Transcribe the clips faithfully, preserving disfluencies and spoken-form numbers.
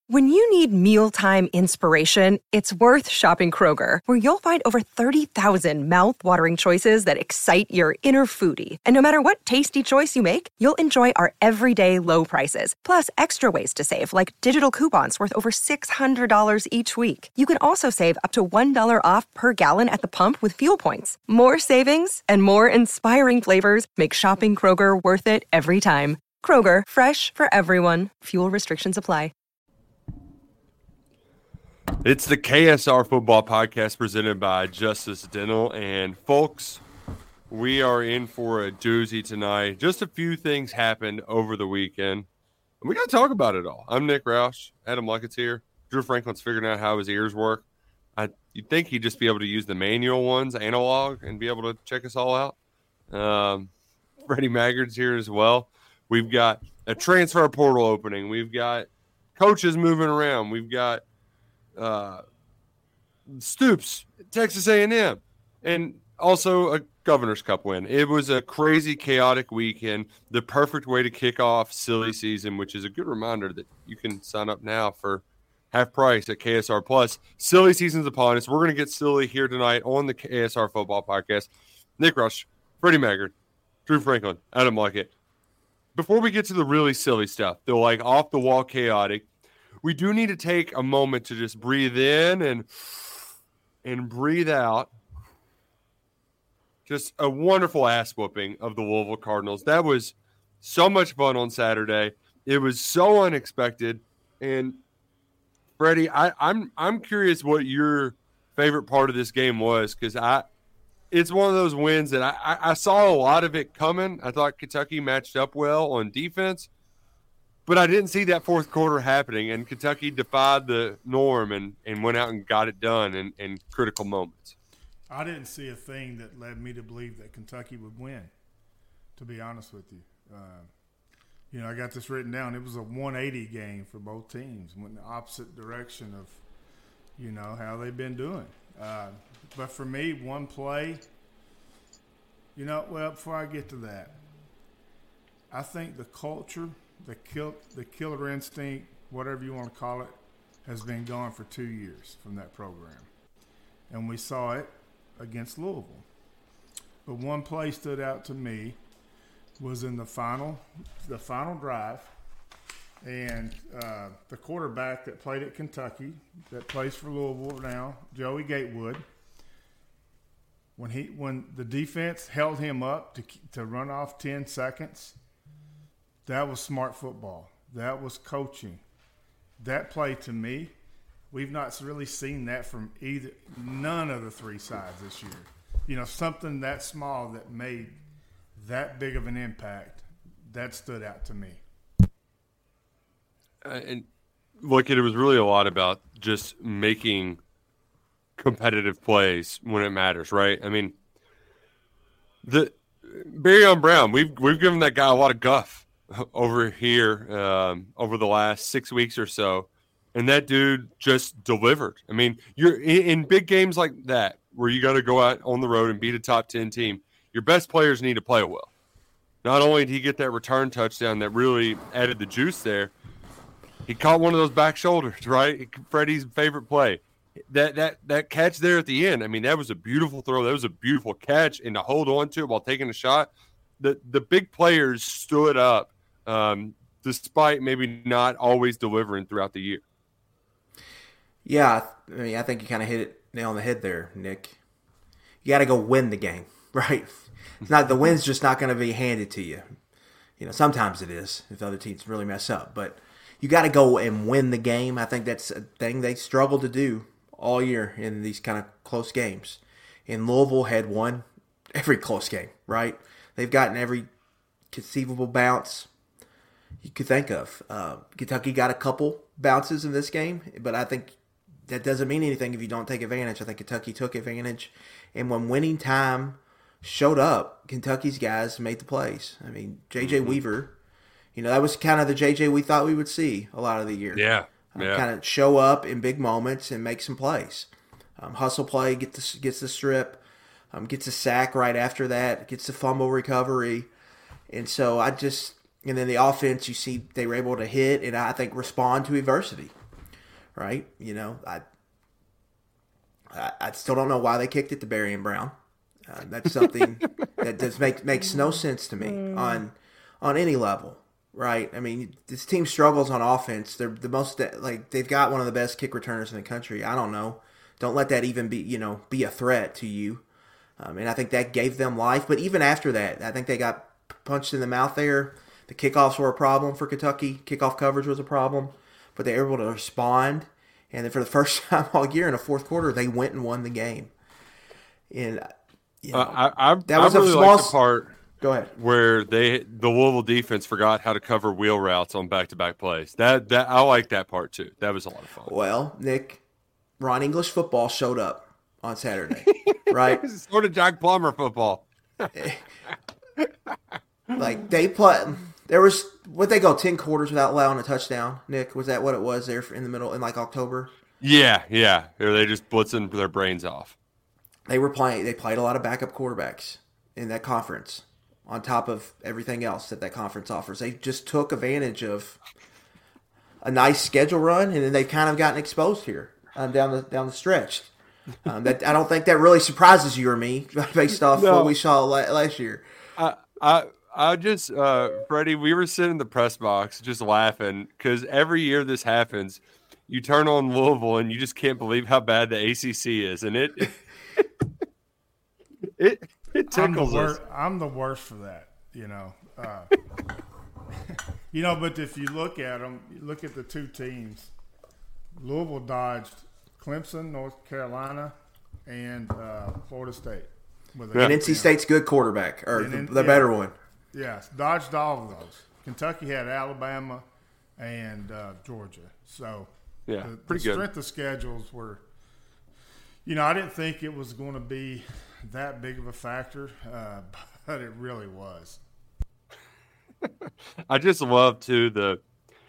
When you need mealtime inspiration, it's worth shopping Kroger, where you'll find over thirty thousand mouth-watering choices that excite your inner foodie. And no matter what tasty choice you make, you'll enjoy our everyday low prices, plus extra ways to save, like digital coupons worth over six hundred dollars each week. You can also save up to one dollar off per gallon at the pump with fuel points. More savings and more inspiring flavors make shopping Kroger worth it every time. Kroger, fresh for everyone. Fuel restrictions apply. It's the K S R Football Podcast presented by Justice Dental. And, folks, we are in for a doozy tonight. Just a few things happened over the weekend. And we got to talk about it all. I'm Nick Roush. Adam Luckett's here. Drew Franklin's figuring out how his ears work. I, you'd think he'd just be able to use the manual ones, analog, and be able to check us all out. Um, Freddie Maggard's here as well. We've got a transfer portal opening. We've got coaches moving around. We've got Uh, Stoops, Texas A and M, and also a Governor's Cup win. It was a crazy, chaotic weekend, the perfect way to kick off silly season, which is a good reminder that you can sign up now for half price at K S R Plus. Silly season's upon us. We're going to get silly here tonight on the K S R Football Podcast. Nick Roush, Freddie Maggard, Drew Franklin, Adam Luckett. Before we get to the really silly stuff, the like off-the-wall chaotic, we do need to take a moment to just breathe in and and breathe out. Just a wonderful ass whooping of the Louisville Cardinals. That was so much fun on Saturday. It was so unexpected. And Freddie, I, I'm I'm curious what your favorite part of this game was, because I it's one of those wins that I, I, I saw a lot of it coming. I thought Kentucky matched up well on defense. But I didn't see that fourth quarter happening, and Kentucky defied the norm and, and went out and got it done in, in critical moments. I didn't see a thing that led me to believe that Kentucky would win, to be honest with you. Uh, you know, I got this written down. It was a one eighty game for both teams, went in the opposite direction of, you know, how they've been doing. Uh, but for me, one play, you know, well, before I get to that, I think the culture – The kill, the killer instinct, whatever you want to call it, has been gone for two years from that program. And we saw it against Louisville. But one play stood out to me was in the final, the final drive. And uh, the quarterback that played at Kentucky, that plays for Louisville now, Joey Gatewood, when he when the defense held him up to to run off ten seconds, that was smart football. That was coaching. That play, to me, we've not really seen that from either none of the three sides this year. You know, something that small that made that big of an impact, that stood out to me. Uh, and look, it was really a lot about just making competitive plays when it matters, right? I mean, the Barryon Brown, we've we've given that guy a lot of guff over here um, over the last six weeks or so, and that dude just delivered. I mean, you're in, in big games like that where you got to go out on the road and beat a top ten team. Your best players need to play well. Not only did he get that return touchdown that really added the juice there, he caught one of those back shoulders, right? Freddie's favorite play. That that that catch there at the end, I mean, that was a beautiful throw. That was a beautiful catch, and to hold on to it while taking a shot. The the big players stood up, um, despite maybe not always delivering throughout the year. Yeah, I mean, I think you kind of hit it nail on the head there, Nick. You got to go win the game, right? It's not the win's just not going to be handed to you. You know, sometimes it is if other teams really mess up, but you got to go and win the game. I think that's a thing they struggle to do all year in these kind of close games. And Louisville had won every close game, right? They've gotten every conceivable bounce you could think of. Uh, Kentucky got a couple bounces in this game, but I think that doesn't mean anything if you don't take advantage. I think Kentucky took advantage. And when winning time showed up, Kentucky's guys made the plays. I mean, J J. Mm-hmm. Weaver, you know, that was kind of the J J we thought we would see a lot of the year. Yeah. yeah. Uh, kind of show up in big moments and make some plays. Um, hustle play, get the, gets the strip, um, gets a sack right after that, gets the fumble recovery. And so I just – and then the offense, you see they were able to hit and I think respond to adversity. right? You know, I I, I still don't know why they kicked it to Berrien Brown. Uh, that's something that just make, makes no sense to me on on any level, right? I mean, this team struggles on offense. They're the most like they've got one of the best kick returners in the country. I don't know. Don't let that even be you know be a threat to you. Um, and I think that gave them life. But even after that, I think they got punched in the mouth there. The kickoffs were a problem for Kentucky. Kickoff coverage was a problem, but they were able to respond. And then for the first time all year in the fourth quarter, they went and won the game. And you know, uh, I, I, that was I really a small like the part. Go ahead. Where they the Louisville defense forgot how to cover wheel routes on back-to-back plays. That that I like that part too. That was a lot of fun. Well, Nick, Ron English football showed up on Saturday, right? So did Jack Plummer football. Like they play. There was what they go ten quarters without allowing a touchdown. Nick, was that what it was there in the middle in like October? Yeah, yeah. Or they just blitzing their brains off. They were playing. They played a lot of backup quarterbacks in that conference, on top of everything else that that conference offers. They just took advantage of a nice schedule run, and then they've kind of gotten exposed here um, down the down the stretch. Um, that I don't think that really surprises you or me based off No. what we saw la- last year. I I I just uh, Freddie, we were sitting in the press box just laughing because every year this happens, you turn on Louisville and you just can't believe how bad the A C C is, and it it it I'm the, tickles wor- us. I'm the worst for that, you know. Uh, you know, but if you look at them, you look at the two teams. Louisville dodged Clemson, North Carolina, and uh, Florida State. With a- And N C State's good quarterback, or And the, then- the yeah. better one. Yes, dodged all of those. Kentucky had Alabama and uh, Georgia. So Yeah, the, pretty the good. strength of schedules were, you know, I didn't think it was going to be that big of a factor, uh, but it really was. I just love too the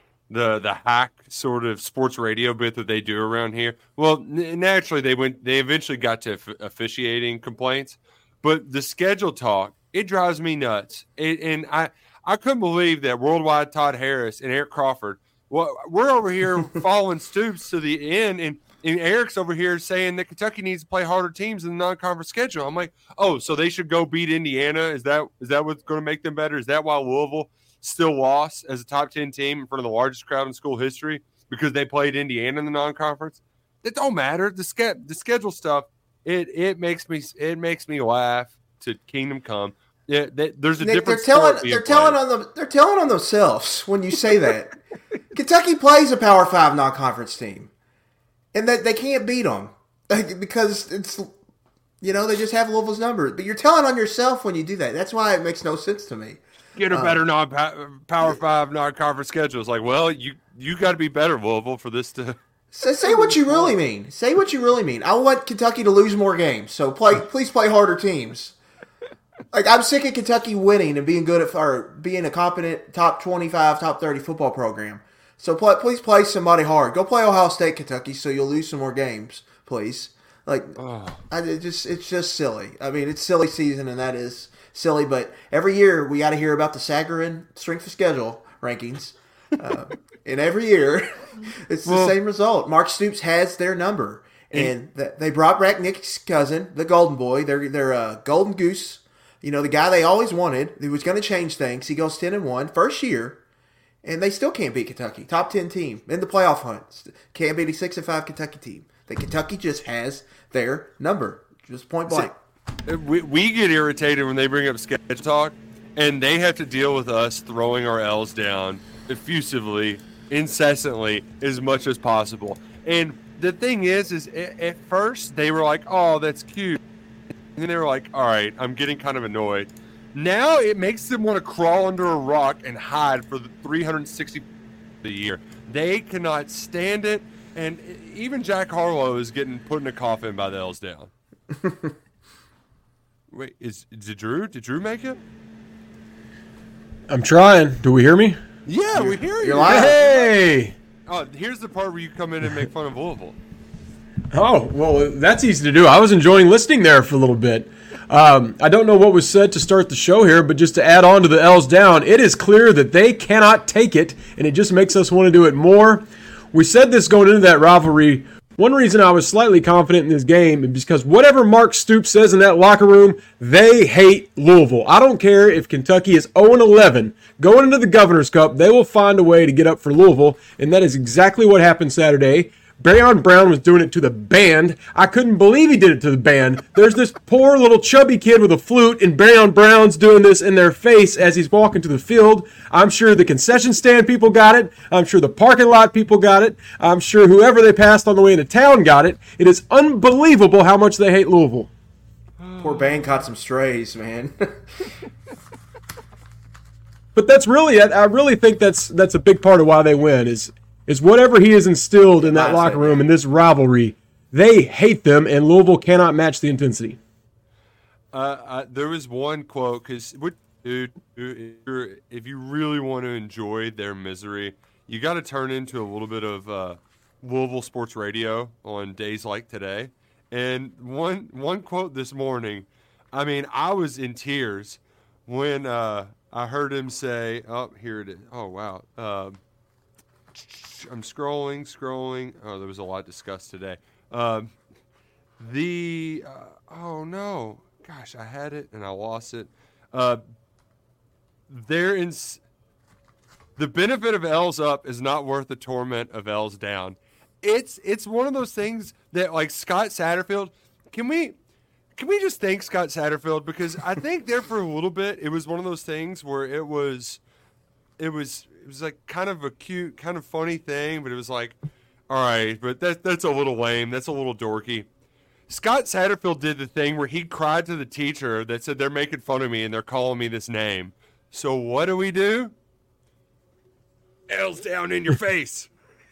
the the hack sort of sports radio bit that they do around here. Well, n- naturally they went they eventually got to f- officiating complaints, but the schedule talk, it drives me nuts. It, and I I couldn't believe that Worldwide Todd Harris and Eric Crawford. Well, we're over here following Stoops to the end, and, and Eric's over here saying that Kentucky needs to play harder teams in the non-conference schedule. I'm like, oh, so they should go beat Indiana? Is that is that what's going to make them better? Is that why Louisville still lost as a top ten team in front of the largest crowd in school history because they played Indiana in the non-conference? It don't matter. The ske- the schedule stuff, it it makes me it makes me laugh to Kingdom Come. Yeah, they, there's a Nick, different. they're telling sport being they're telling played. on them they're telling on themselves when you say that. Kentucky plays a Power Five non-conference team, and that they can't beat them because it's you know they just have Louisville's number. But you're telling on yourself when you do that. That's why it makes no sense to me. Get a better non Power Five non-conference schedule. It's like, well, you you got to be better, Louisville, for this to. So say what you really mean. Say what you really mean. I want Kentucky to lose more games. So play, please play harder teams. Like I'm sick of Kentucky winning and being good at or being a competent top twenty-five, top thirty football program. So play, please play somebody hard. Go play Ohio State, Kentucky, so you'll lose some more games, please. Like Oh. I it just it's just silly. I mean, it's silly season, and that is silly. But every year we got to hear about the Sagarin strength of schedule rankings, uh, and every year it's the Well- same result. Mark Stoops has their number, and th- they brought back Nick's cousin, the Golden Boy. They're they're a Golden Goose. You know, the guy they always wanted, who was going to change things. He goes ten and one first year, and they still can't beat Kentucky. Top ten team in the playoff hunt. Can't beat a six and five Kentucky team. The Kentucky just has their number, just point blank. We, we get irritated when they bring up schedule talk, and they have to deal with us throwing our L's down effusively, incessantly, as much as possible. And the thing is, is at, at first they were like, "Oh, that's cute," and then they were like, "All right, I'm getting kind of annoyed." Now it makes them want to crawl under a rock and hide for the three hundred sixty a year. They cannot stand it, and even Jack Harlow is getting put in a coffin by the L's down. Wait, is did Drew? Did Drew make it? I'm trying. Do we hear me? Yeah, we hear you. you're live. Hey! Oh, here's the part where you come in and make fun of Louisville. Oh, well, that's easy to do. I was enjoying listening there for a little bit. Um, I don't know what was said to start the show here, but just to add on to the L's down, it is clear that they cannot take it, and it just makes us want to do it more. We said this going into that rivalry. One reason I was slightly confident in this game is because whatever Mark Stoops says in that locker room, they hate Louisville. I don't care if Kentucky is oh and eleven. Going into the Governor's Cup, they will find a way to get up for Louisville, and that is exactly what happened Saturday. Baryon Brown was doing it to the band. I couldn't believe he did it to the band. There's this poor little chubby kid with a flute, and Baryon Brown's doing this in their face as he's walking to the field. I'm sure the concession stand people got it. I'm sure the parking lot people got it. I'm sure whoever they passed on the way into town got it. It is unbelievable how much they hate Louisville. Poor band caught some strays, man. But that's really, I really think that's that's a big part of why they win is is whatever he has instilled in that locker room in this rivalry. They hate them, and Louisville cannot match the intensity. Uh, I, there was one quote because dude, if you really want to enjoy their misery, you got to turn into a little bit of uh, Louisville sports radio on days like today. And one one quote this morning, I mean, I was in tears when uh, I heard him say, "Oh, here it is." Oh, wow. Uh, I'm scrolling, scrolling. Oh, there was a lot discussed today. Um, the uh, oh no, gosh, I had it and I lost it. Uh, there in the benefit of L's up is not worth the torment of L's down. It's it's one of those things that, like, Scott Satterfield. Can we can we just thank Scott Satterfield, because I think there for a little bit it was one of those things where it was it was. It was like kind of a cute, kind of funny thing, but it was like, all right, but that that's a little lame. That's a little dorky. Scott Satterfield did the thing where he cried to the teacher that said they're making fun of me and they're calling me this name. So what do we do? L's down in your face.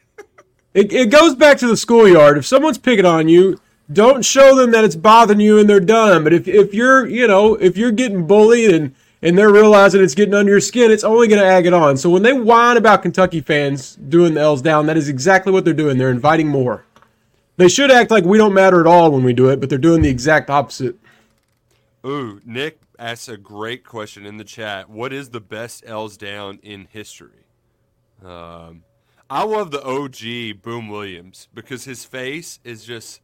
It, it goes back to the schoolyard. If someone's picking on you, don't show them that it's bothering you and they're done. But if if you're, you know, if you're getting bullied and and they're realizing it's getting under your skin, it's only going to egg it on. So when they whine about Kentucky fans doing the L's down, that is exactly what they're doing. They're inviting more. They should act like we don't matter at all when we do it, but they're doing the exact opposite. Ooh, Nick asks a great question in the chat. What is the best L's down in history? Um, I love the O G Boom Williams because his face is just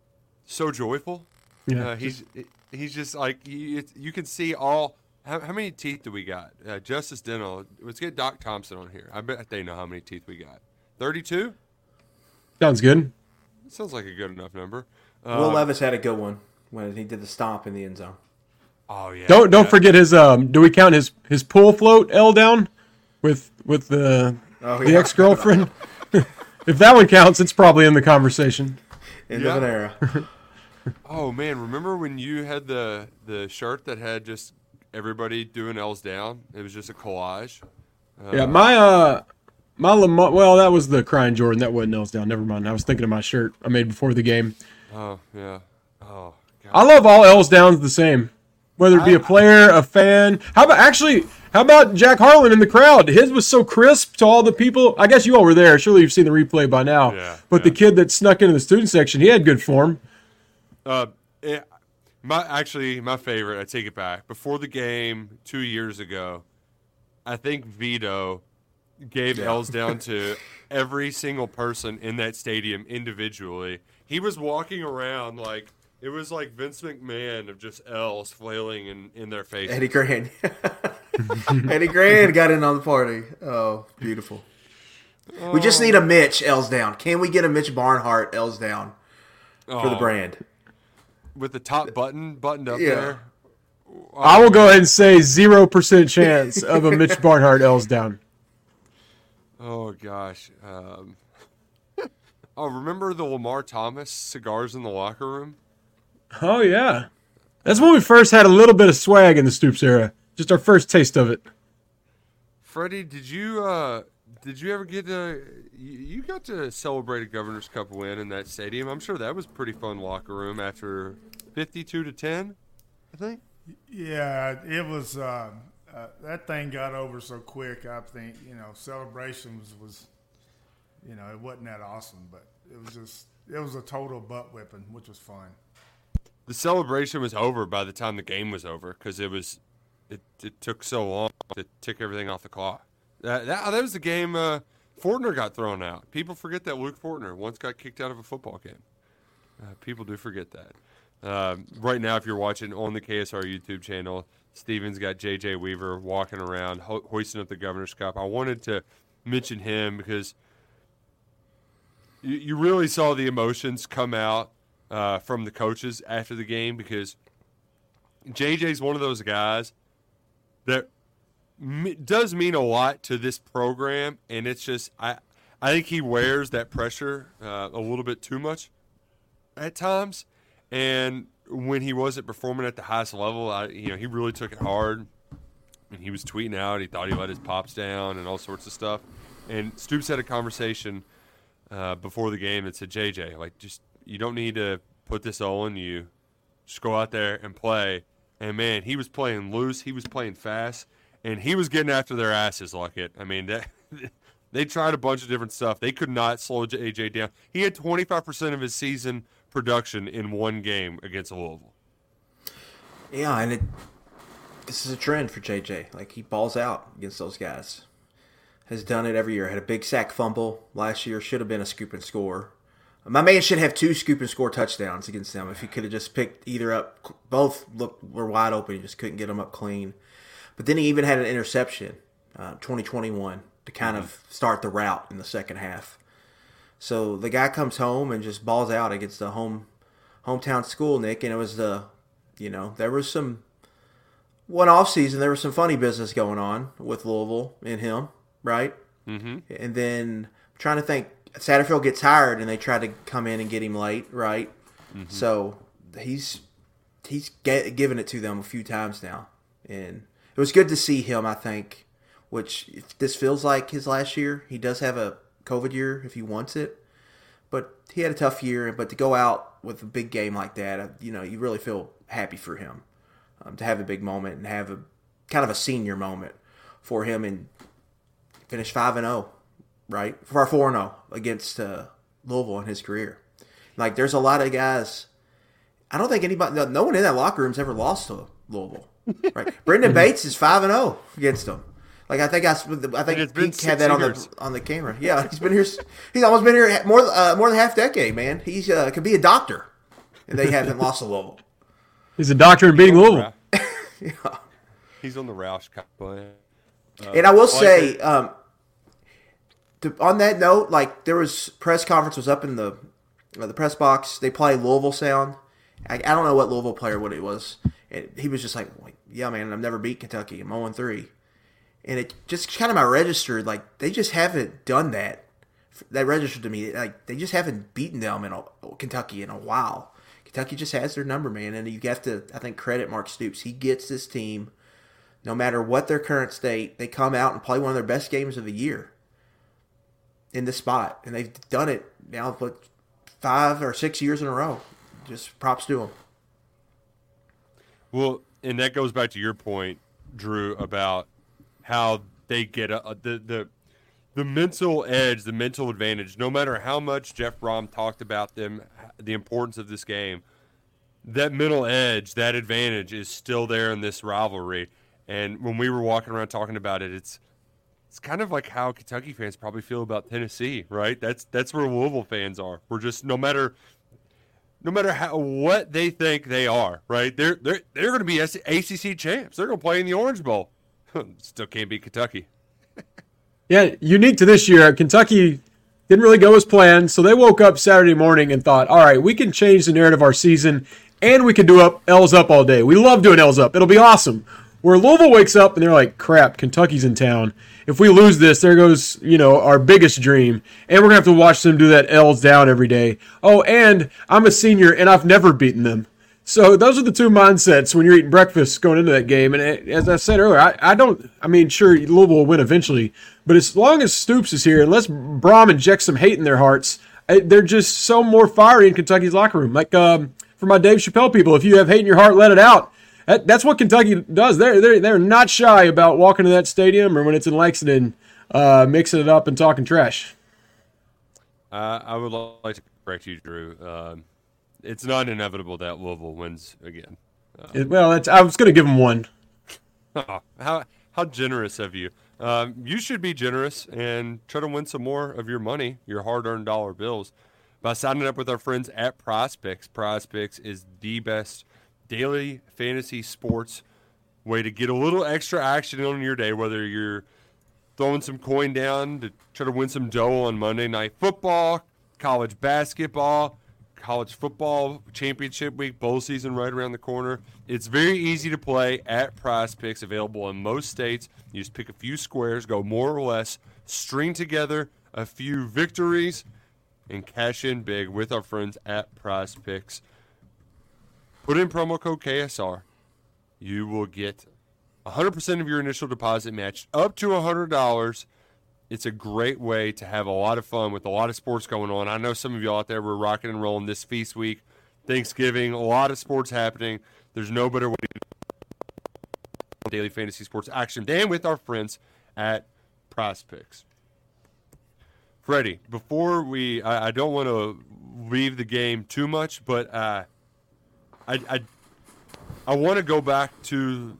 so joyful. Yeah, uh, he's he's just like you, you can see all. How, how many teeth do we got? Uh, Justice Dental. Let's get Doc Thompson on here. I bet they know how many teeth we got. thirty-two? Sounds good. Sounds like a good enough number. Will um, Levis had a good one when he did the stomp in the end zone. Oh yeah. Don't don't yeah. forget his. Um, do we count his his pool float L down with with the oh, the yeah. ex girlfriend? If that one counts, it's probably in the conversation. End yeah. of an era. Oh man, remember when you had the the shirt that had just everybody doing L's down? It was just a collage. Uh, Yeah, my uh, my Lamar. Well, that was the crying Jordan. That wasn't L's down. Never mind. I was thinking of my shirt I made before the game. Oh yeah. Oh God. I love all L's downs the same, whether it be a player, a fan. How about actually? How about Jack Harlan in the crowd? His was so crisp to all the people. I guess you all were there. Surely you've seen the replay by now. Yeah, but yeah. the kid that snuck into the student section, he had good form. Uh, it, my actually my favorite. I take it back. Before the game two years ago, I think Vito gave Yeah. L's down to every single person in that stadium individually. He was walking around like it was like Vince McMahon of just L's flailing in, in their faces. Eddie Grand. Eddie Grand got in on the party. Oh, beautiful. Oh. We just need a Mitch L's down. Can we get a Mitch Barnhart L's down for Oh, the brand? with the top button buttoned up Yeah. there. Oh, I will go ahead and say zero percent chance of a Mitch Barnhart L's down. Oh gosh. Um, oh, remember the Lamar Thomas cigars in the locker room? Oh yeah, that's when we first had a little bit of swag in the Stoops era. Just our first taste of it. Freddie, did you uh, did you ever get to you, you got to celebrate a Governor's Cup win in that stadium? I'm sure that was pretty fun locker room after fifty-two to ten, I think. Yeah, it was. Uh, uh, that thing got over so quick. I think you know celebrations was, you know, it wasn't that awesome, but it was just it was a total butt whipping, which was fun. The celebration was over by the time the game was over because it was it, it took so long to tick everything off the clock. That that, that was the game. Uh, Fortner got thrown out. People forget that Luke Fortner once got kicked out of a football game. Uh, people do forget that. Uh, right now, if you're watching on the K S R YouTube channel, Steven's got J J Weaver walking around, ho- hoisting up the Governor's Cup. I wanted to mention him because you, you really saw the emotions come out uh, from the coaches after the game, because J J's one of those guys that m- does mean a lot to this program, and it's just I I think he wears that pressure uh, a little bit too much at times. And when he wasn't performing at the highest level, I, you know, he really took it hard. And he was tweeting out, he thought he let his pops down and all sorts of stuff. And Stoops had a conversation uh, before the game that said, J J, like, just you don't need to put this all on you. Just go out there and play. And, man, he was playing loose. He was playing fast. And he was getting after their asses like it. I mean, that, they tried a bunch of different stuff. They could not slow J J down. He had twenty-five percent of his season production in one game against Louisville. Yeah, and it this is a trend for J J. Like, he balls out against those guys. Has done it every year. Had a big sack fumble last year. Should have been a scoop and score. My man should have two scoop and score touchdowns against them if he could have just picked either up. Both looked were wide open. He just couldn't get them up clean. But then he even had an interception, uh, twenty twenty-one, to kind mm-hmm. of start the route in the second half. So the guy comes home and just balls out against the home hometown school, Nick. And it was the, you know, there was some, one off season, there was some funny business going on with Louisville and him, right? Mm-hmm. And then I'm trying to think, Satterfield gets hired and they try to come in and get him late, right? Mm-hmm. So he's he's get, given it to them a few times now. And it was good to see him, I think, which if this feels like his last year. He does have a COVID year if he wants it, but he had a tough year. But to go out with a big game like that, you know, you really feel happy for him um, to have a big moment and have a kind of a senior moment for him and finish five and zero, right? For four and zero against uh, Louisville in his career. Like, there's a lot of guys. I don't think anybody, no, no one in that locker room's ever lost to Louisville, right? Brendan Bates is five and zero against them. Like, I think I, I think he had that on the on the camera. Yeah, he's been here. He's almost been here more uh, more than half a decade, man. He's uh, could be a doctor, and they haven't lost to Louisville. He's a doctor in beating Louisville. Yeah, he's on the Roush Cup plan. Uh, and I will say, um, to, on that note, like, there was press conference was up in the uh, the press box. They play Louisville sound. I, I don't know what Louisville player what it was. And he was just like, "Yeah, man, I've never beat Kentucky. I'm zero and three." And it just kind of my registered, like, they just haven't done that. That registered to me. Like, they just haven't beaten them in a, Kentucky in a while. Kentucky just has their number, man. And you have to, I think, credit Mark Stoops. He gets this team, no matter what their current state, they come out and play one of their best games of the year in this spot. And they've done it now for five or six years in a row. Just props to them. Well, and that goes back to your point, Drew, about how they get a, a, the the the mental edge, the mental advantage. No matter how much Jeff Brom talked about them, the importance of this game, that mental edge, that advantage is still there in this rivalry. And when we were walking around talking about it, it's it's kind of like how Kentucky fans probably feel about Tennessee, right? That's that's where Louisville fans are. We're just no matter no matter how what they think they are, right? They're they're they're going to be A C C champs. They're going to play in the Orange Bowl. Still can't beat Kentucky. Yeah, unique to this year, Kentucky didn't really go as planned, so they woke up Saturday morning and thought, all right, we can change the narrative of our season, and we can do up L's up all day. We love doing L's up. It'll be awesome. Where Louisville wakes up and they're like, crap, Kentucky's in town. If we lose this, there goes, you know, our biggest dream, and we're going to have to watch them do that L's down every day. Oh, and I'm a senior, and I've never beaten them. So those are the two mindsets when you're eating breakfast going into that game. And as I said earlier, I, I don't – I mean, sure, Louisville will win eventually. But as long as Stoops is here, unless Brom injects some hate in their hearts, they're just so more fiery in Kentucky's locker room. Like um, for my Dave Chappelle people, if you have hate in your heart, let it out. That, that's what Kentucky does. They're, they're, they're not shy about walking to that stadium or when it's in Lexington, uh, mixing it up and talking trash. Uh, I would like to correct you, Drew. Um, It's not inevitable that Louisville wins again. Uh, it, well, it's, I was going to give them one. Oh, how how generous of you. um, you should be generous and try to win some more of your money, your hard-earned dollar bills, by signing up with our friends at PrizePicks. PrizePicks is the best daily fantasy sports way to get a little extra action on your day, whether you're throwing some coin down to try to win some dough on Monday Night Football, college basketball, college football championship week, bowl season right around the corner. It's very easy to play at PrizePicks, available in most states. You just pick a few squares, go more or less, string together a few victories, and cash in big with our friends at PrizePicks. Put in promo code K S R. You will get one hundred percent of your initial deposit matched up to one hundred dollars. It's a great way to have a lot of fun with a lot of sports going on. I know some of y'all out there were rocking and rolling this feast week, Thanksgiving, a lot of sports happening. There's no better way to do daily fantasy sports action than with our friends at PrizePicks. Freddie, before we, I, I don't want to leave the game too much, but uh, I, I, I want to go back to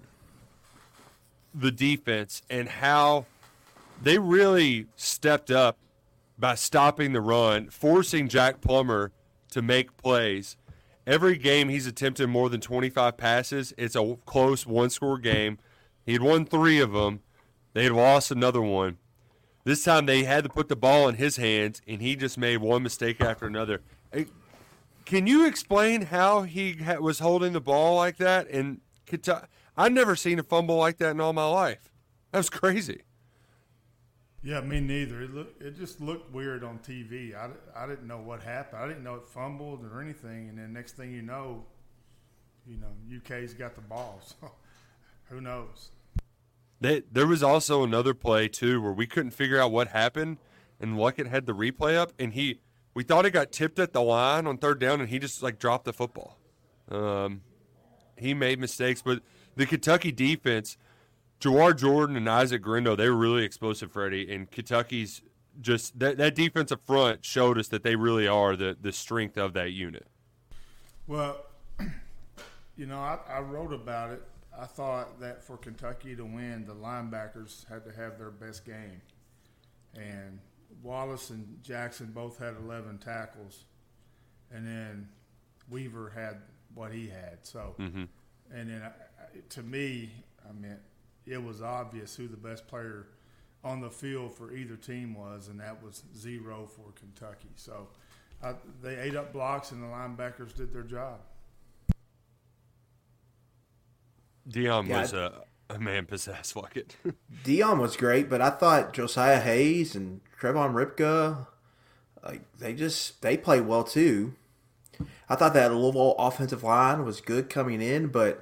the defense and how they really stepped up by stopping the run, forcing Jack Plummer to make plays. Every game he's attempted more than twenty-five passes. It's a close one-score game. He had won three of them. They had lost another one. This time they had to put the ball in his hands, and he just made one mistake after another. Can you explain how he was holding the ball like that? And I've never seen a fumble like that in all my life. That was crazy. Yeah, me neither. It look, it just looked weird on T V. I, I didn't know what happened. I didn't know it fumbled or anything. And then next thing you know, you know, U K's got the ball. So who knows? They, there was also another play, too, where we couldn't figure out what happened. And Luckett had the replay up. And he, we thought it got tipped at the line on third down, and he just, like, dropped the football. Um, he made mistakes. But the Kentucky defense – Jawar Jordan and Isaac Grindo, they were really explosive, Freddie. And Kentucky's just that, that defensive front showed us that they really are the, the strength of that unit. Well, you know, I, I wrote about it. I thought that for Kentucky to win, the linebackers had to have their best game. And Wallace and Jackson both had eleven tackles. And then Weaver had what he had. So, mm-hmm. and then I, to me, I mean, it was obvious who the best player on the field for either team was, and that was zero for Kentucky. So uh, they ate up blocks, and the linebackers did their job. Dion yeah, was a, a man possessed, like it. Dion was great, but I thought Josiah Hayes and Trevon Ripka, like they just they played well too. I thought that Louisville offensive line was good coming in, but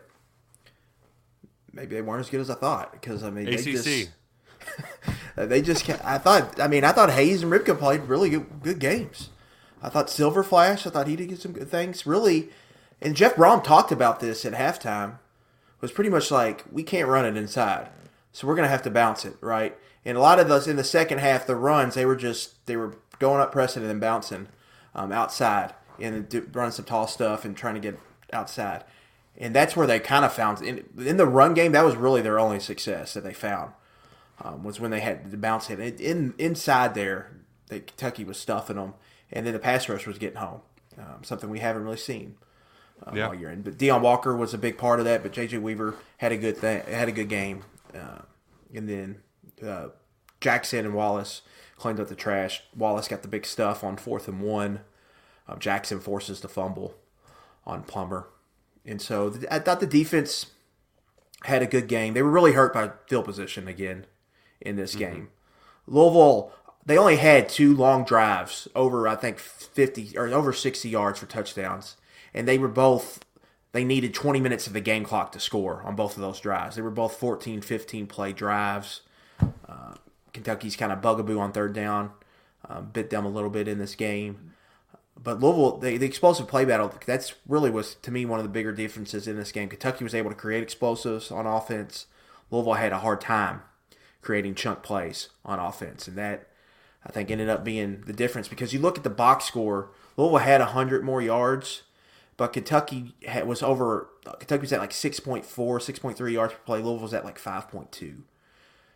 maybe they weren't as good as I thought because I mean A C C. they just they just I thought I mean I thought Hayes and Ripka played really good, good games. I thought Silver Flash, I thought he did get some good things. Really, and Jeff Brom talked about this at halftime. Was pretty much like we can't run it inside, so we're gonna have to bounce it, right? And a lot of those in the second half, the runs they were just they were going up pressing and then bouncing um, outside and running some tall stuff and trying to get outside. And that's where they kind of found in, in the run game. That was really their only success that they found um, was when they had to bounce it in, in inside there. They, Kentucky was stuffing them, and then the pass rush was getting home. Um, something we haven't really seen uh, yeah. all year. And but Deion Walker was a big part of that. But J J Weaver had a good thing, had a good game, uh, and then uh, Jackson and Wallace cleaned up the trash. Wallace got the big stuff on fourth and one. Uh, Jackson forces the fumble on Plummer. And so I thought the defense had a good game. They were really hurt by field position again in this mm-hmm. game. Louisville, they only had two long drives over, I think, fifty or over sixty yards for touchdowns. And they were both, they needed twenty minutes of the game clock to score on both of those drives. They were both fourteen, fifteen play drives. Uh, Kentucky's kind of bugaboo on third down, uh, bit them a little bit in this game. But Louisville, the, the explosive play battle, that's really was, to me, one of the bigger differences in this game. Kentucky was able to create explosives on offense. Louisville had a hard time creating chunk plays on offense. And that, I think, ended up being the difference. Because you look at the box score, Louisville had one hundred more yards, but Kentucky had, was over, Kentucky was at like six point four, six point three yards per play. Louisville was at like five point two.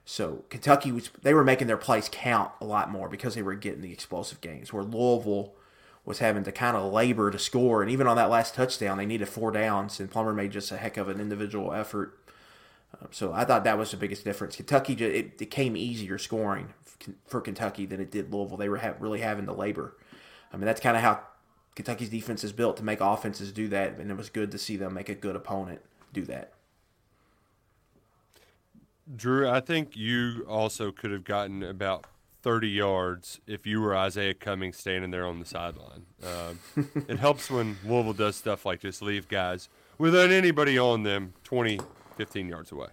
So Kentucky was they were making their plays count a lot more because they were getting the explosive games. Where Louisville was having to kind of labor to score, and even on that last touchdown, they needed four downs, and Plummer made just a heck of an individual effort. Um, so I thought that was the biggest difference. Kentucky, it became easier scoring for Kentucky than it did Louisville. They were ha- really having to labor. I mean, that's kind of how Kentucky's defense is built, to make offenses do that, and it was good to see them make a good opponent do that. Drew, I think you also could have gotten about thirty yards if you were Isaiah Cummings standing there on the sideline. Uh, it helps when Louisville does stuff like this, leave guys without anybody on them twenty, fifteen yards away.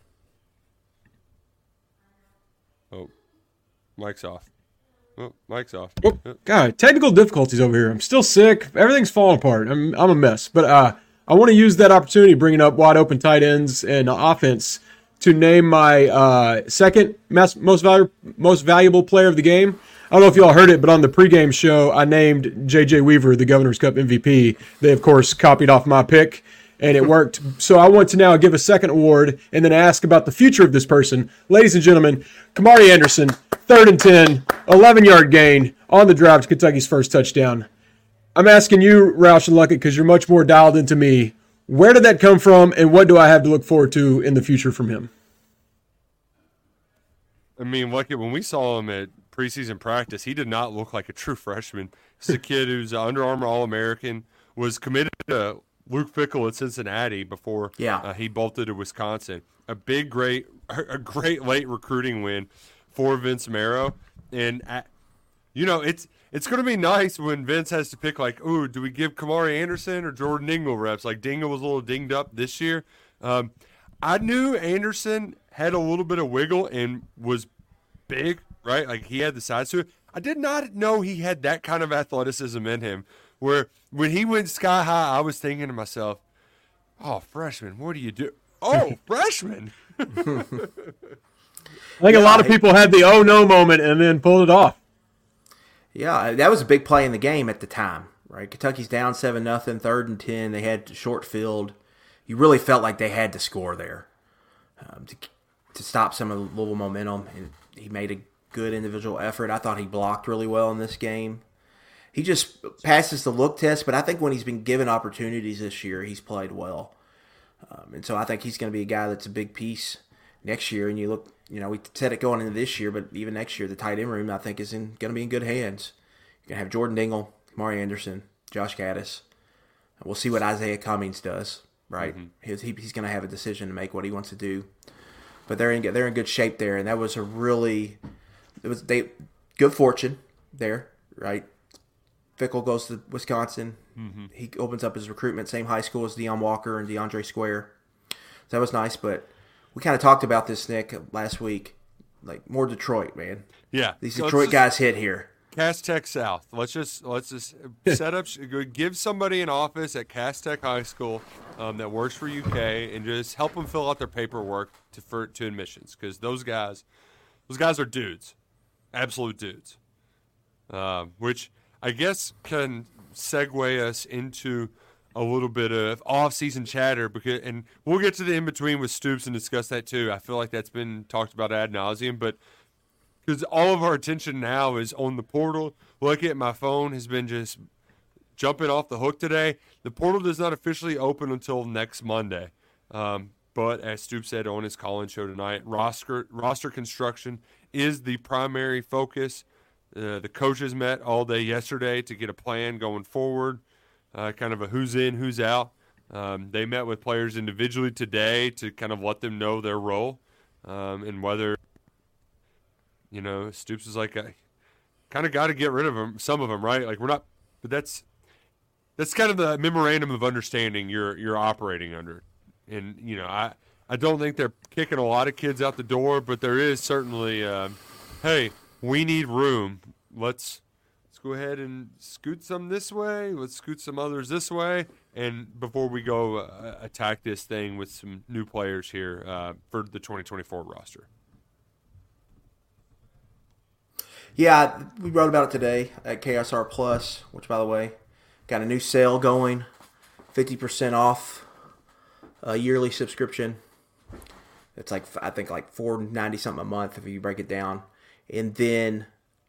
Oh, mic's off. Oh, mic's off. Oh, God, technical difficulties over here. I'm still sick. Everything's falling apart. I'm I'm a mess. But uh, I want to use that opportunity, bringing up wide open tight ends and offense, to name my uh, second most most, valu- most valuable player of the game. I don't know if you all heard it, but on the pregame show, I named J J Weaver the Governor's Cup M V P. They, of course, copied off my pick, and it worked. So I want to now give a second award and then ask about the future of this person. Ladies and gentlemen, Kamari Anderson, third and ten, eleven-yard gain on the drive to Kentucky's first touchdown. I'm asking you, Roush and Luckett, because you're much more dialed into me. Where did that come from, and what do I have to look forward to in the future from him? I mean, Luckett, when we saw him at preseason practice, he did not look like a true freshman. He's a kid who's an Under Armour All-American, was committed to Luke Fickell at Cincinnati before yeah. uh, he bolted to Wisconsin. A big, great, a great late recruiting win for Vince Marrow. And, uh, you know, it's it's going to be nice when Vince has to pick, like, ooh, do we give Kamari Anderson or Jordan Dingle reps? Like, Dingle was a little dinged up this year. Um, I knew Anderson had a little bit of wiggle and was big, right? Like, he had the size to it. I did not know he had that kind of athleticism in him, where when he went sky high, I was thinking to myself, oh, freshman, what do you do? Oh, freshman. I think yeah, a lot of people had the oh no moment and then pulled it off. Yeah, that was a big play in the game at the time, right? Kentucky's down seven nothing, third and ten. They had short field. You really felt like they had to score there um, to to stop some of the Louisville momentum. And he made a good individual effort. I thought he blocked really well in this game. He just passes the look test, but I think when he's been given opportunities this year, he's played well. Um, and so I think he's going to be a guy that's a big piece next year. And you look, you know, we said it going into this year, but even next year, the tight end room, I think, is in, going to be in good hands. You're going to have Jordan Dingle, Kamari Anderson, Josh Gaddis. We'll see what Isaiah Cummings does, right? Mm-hmm. He's, he, he's going to have a decision to make what he wants to do. But they're in they're in good shape there, and that was a really it was they good fortune there, right? Fickell goes to Wisconsin. Mm-hmm. He opens up his recruitment, same high school as Deion Walker and DeAndre Square. So that was nice, but we kind of talked about this, Nick, last week. Like, more Detroit, man. Yeah. These Detroit guys hit here. Cass Tech South. Let's just let's just set up, give somebody an office at Cass Tech High School um, that works for U K and just help them fill out their paperwork to for, to admissions, because those guys, those guys are dudes, absolute dudes. Um, which I guess can segue us into a little bit of off-season chatter, because, and we'll get to the in-between with Stoops and discuss that too. I feel like that's been talked about ad nauseum, but because all of our attention now is on the portal. Look at my phone has been just jumping off the hook today. The portal does not officially open until next Monday. Um, but as Stoops said on his call-in show tonight, roster roster construction is the primary focus. Uh, the coaches met all day yesterday to get a plan going forward, uh, kind of a who's in, who's out. Um, they met with players individually today to kind of let them know their role um, and whether, you know, Stoops is like, I kind of got to get rid of them, some of them, right? Like, we're not, but that's that's kind of the memorandum of understanding you're you're operating under. And, you know, I, I don't think they're kicking a lot of kids out the door, but there is certainly, um, hey, we need room. Let's let's go ahead and scoot some this way. Let's scoot some others this way. And before we go uh, attack this thing with some new players here uh, for the twenty twenty-four roster. Yeah, we wrote about it today at K S R Plus, which, by the way, got a new sale going, fifty percent off a yearly subscription. It's like I think like four ninety something a month if you break it down, and then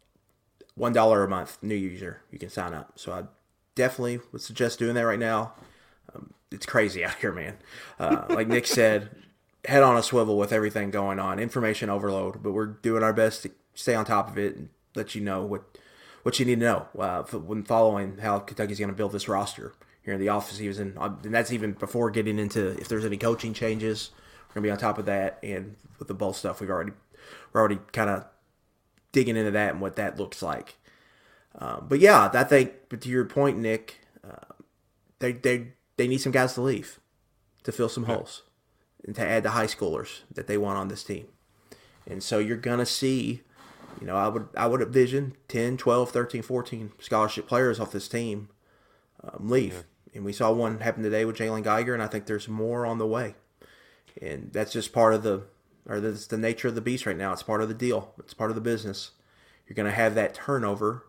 one dollar a month new user you can sign up. So I definitely would suggest doing that right now. Um, it's crazy out here, man. Uh, like Nick said, head on a swivel with everything going on, information overload. But we're doing our best to stay on top of it and let you know what what you need to know uh, when following how Kentucky's going to build this roster here in the office. He was in, and that's even before getting into if there's any coaching changes. We're gonna be on top of that, and with the bowl stuff, we've already we're already kind of digging into that and what that looks like. Uh, but yeah, I think, but to your point, Nick, uh, they they they need some guys to leave to fill some holes and to add the high schoolers that they want on this team. And so you're gonna see, you know, I would I would envision ten, twelve, thirteen, fourteen scholarship players off this team um, leave. Yeah. And we saw one happen today with Jalen Geiger, and I think there's more on the way. And that's just part of the, or that's the nature of the beast right now. It's part of the deal. It's part of the business. You're going to have that turnover,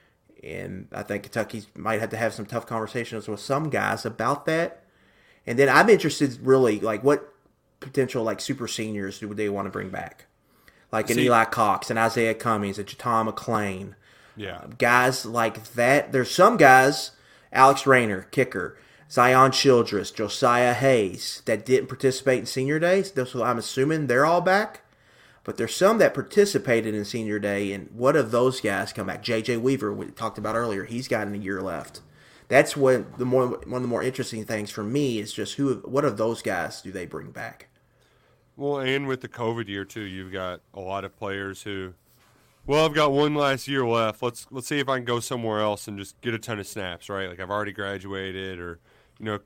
and I think Kentucky might have to have some tough conversations with some guys about that. And then I'm interested, really, like what potential like super seniors do they want to bring back, like an See, Eli Cox, and Isaiah Cummings, and Jaton McClain. Yeah, uh, guys like that. There's some guys, Alex Rayner, kicker. Zion Childress, Josiah Hayes, that didn't participate in senior days. So I'm assuming they're all back. But there's some that participated in senior day, and what of those guys come back? J J Weaver, we talked about earlier, he's got a year left. That's what the more one of the more interesting things for me is just who, what of those guys do they bring back? Well, and with the COVID year too, you've got a lot of players who, well, I've got one last year left. Let's let's see if I can go somewhere else and just get a ton of snaps, right? Like I've already graduated, or you know,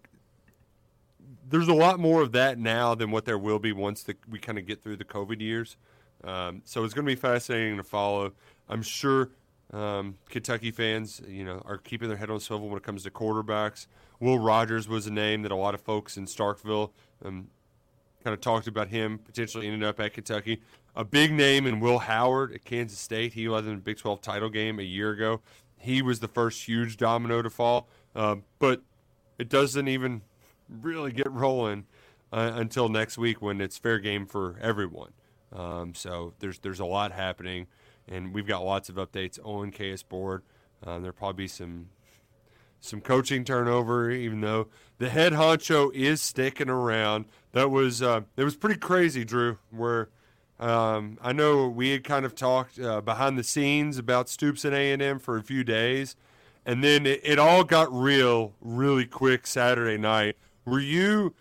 there's a lot more of that now than what there will be once the, we kind of get through the COVID years. Um, so it's going to be fascinating to follow. I'm sure um, Kentucky fans, you know, are keeping their head on swivel when it comes to quarterbacks. Will Rogers was a name that a lot of folks in Starkville um, kind of talked about him potentially ending up at Kentucky. A big name in Will Howard at Kansas State. He led in the Big twelve title game a year ago. He was the first huge domino to fall. Uh, but it doesn't even really get rolling uh, until next week when it's fair game for everyone. Um, so there's there's a lot happening, and we've got lots of updates on K S Board. Um, there'll probably be some some coaching turnover, even though the head honcho is sticking around. That was uh, it was pretty crazy, Drew. Where um, I know we had kind of talked uh, behind the scenes about Stoops and A and M for a few days. And then it, it all got real, really quick Saturday night. Were you,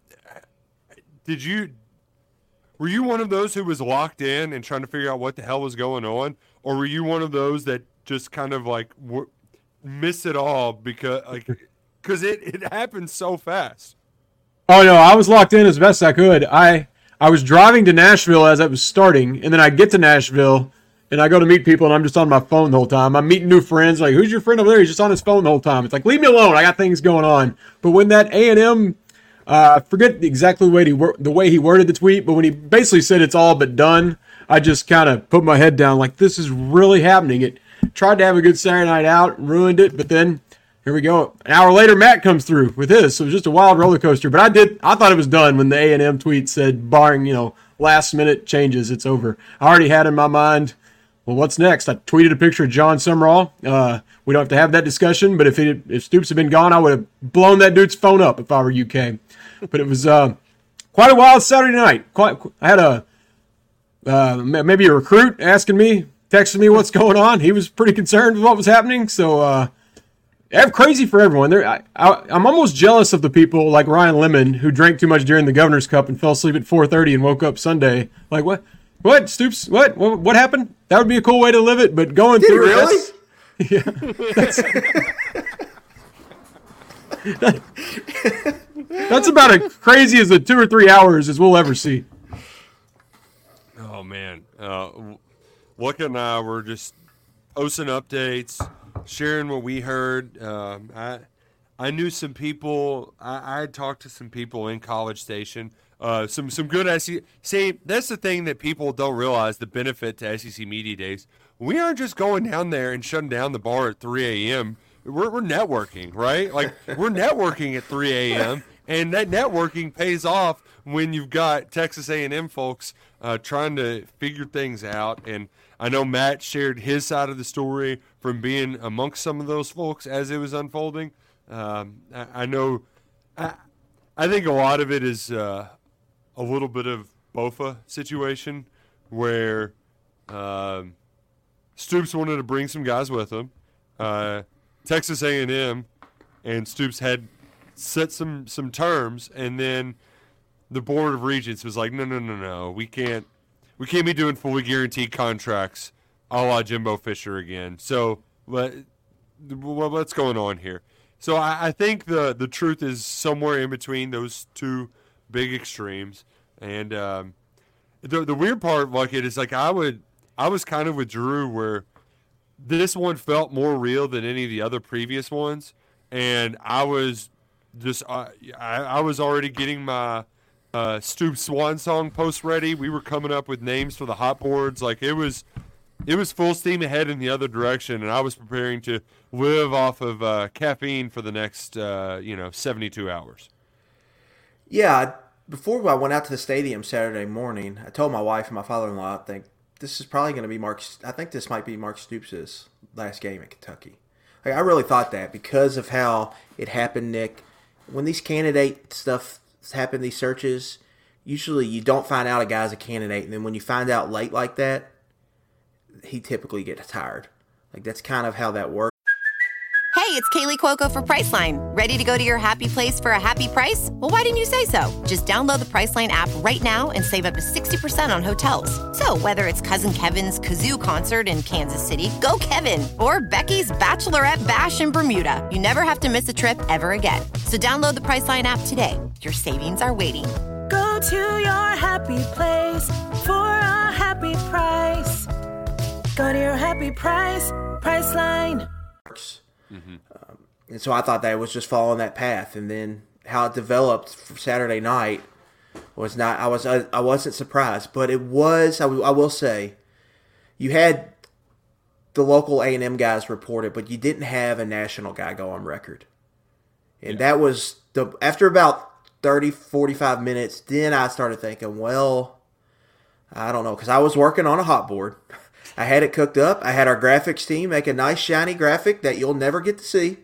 did you, were you one of those who was locked in and trying to figure out what the hell was going on? Or were you one of those that just kind of like w- missed it all because like, cause it, it happened so fast? Oh no, I was locked in as best I could. I, I was driving to Nashville as I was starting, and then I get to Nashville and I go to meet people, and I'm just on my phone the whole time. I'm meeting new friends. Like, who's your friend over there? He's just on his phone the whole time. It's like, leave me alone. I got things going on. But when that A and M, uh, I forget exactly the way, he wor- the way he worded the tweet, but when he basically said it's all but done, I just kind of put my head down like, this is really happening. It tried to have a good Saturday night out, ruined it, but then here we go. An hour later, Matt comes through with his. So it was just a wild roller coaster. But I did, I thought it was done when the A and M tweet said, barring, you know, last minute changes, it's over. I already had in my mind, well, what's next? I tweeted a picture of John Sumrall. Uh, we don't have to have that discussion, but if it, if Stoops had been gone, I would have blown that dude's phone up if I were U K. But it was uh, quite a wild Saturday night. Quite, I had a uh, maybe a recruit asking me, texting me what's going on. He was pretty concerned with what was happening. So uh, crazy for everyone. There, I, I, I'm almost jealous of the people like Ryan Lemon who drank too much during the Governor's Cup and fell asleep at four thirty and woke up Sunday. Like, what? What, Stoops? What? What, what happened? That would be a cool way to live it, but going Did through really? it, yeah, that's, that, that's about as crazy as the two or three hours as we'll ever see. Oh man, uh, Luca and I were just posting updates, sharing what we heard. Um, I I knew some people. I, I had talked to some people in College Station. Uh, some some good S E C. See, that's the thing that people don't realize, the benefit to S E C Media Days. We aren't just going down there and shutting down the bar at three a.m. We're, we're networking, right? Like, we're networking at three a.m. And that networking pays off when you've got Texas A and M folks uh, trying to figure things out. And I know Matt shared his side of the story from being amongst some of those folks as it was unfolding. Um, I, I know I, I think a lot of it is uh, a little bit of Bofa situation where um, Stoops wanted to bring some guys with him. Uh, Texas A and M and Stoops had set some, some terms, and then the Board of Regents was like, no, no, no, no, we can't we can't be doing fully guaranteed contracts a la Jimbo Fisher again. So what, what's going on here? So I, I think the, the truth is somewhere in between those two big extremes. And um, the the weird part, like it is, like I would I was kind of with Drew where this one felt more real than any of the other previous ones, and I was just uh, I, I was already getting my uh, Stoop Swan Song post ready. We were coming up with names for the hot boards. Like it was it was full steam ahead in the other direction, and I was preparing to live off of uh, caffeine for the next uh, you know seventy-two hours. Yeah. Before I went out to the stadium Saturday morning, I told my wife and my father-in-law, I think this is probably going to be Mark. I think this might be Mark Stoops' last game at Kentucky. Like, I really thought that because of how it happened, Nick. When these candidate stuff happen, these searches, usually you don't find out a guy's a candidate, and then when you find out late like that, he typically gets tired. Like, that's kind of how that works. Hey, it's Kaylee Cuoco for Priceline. Ready to go to your happy place for a happy price? Well, why didn't you say so? Just download the Priceline app right now and save up to sixty percent on hotels. So whether it's Cousin Kevin's Kazoo Concert in Kansas City, go Kevin, or Becky's Bachelorette Bash in Bermuda, you never have to miss a trip ever again. So download the Priceline app today. Your savings are waiting. Go to your happy place for a happy price. Go to your happy price, Priceline. Mm-hmm. Um, and so I thought that it was just following that path, and then how it developed for Saturday night was not. I was I, I wasn't surprised, but it was. I, w- I will say, you had the local A and M guys report it, but you didn't have a national guy go on record, and yeah. that was the after about thirty, forty-five minutes. Then I started thinking, well, I don't know, because I was working on a hot board. I had it cooked up. I had our graphics team make a nice shiny graphic that you'll never get to see.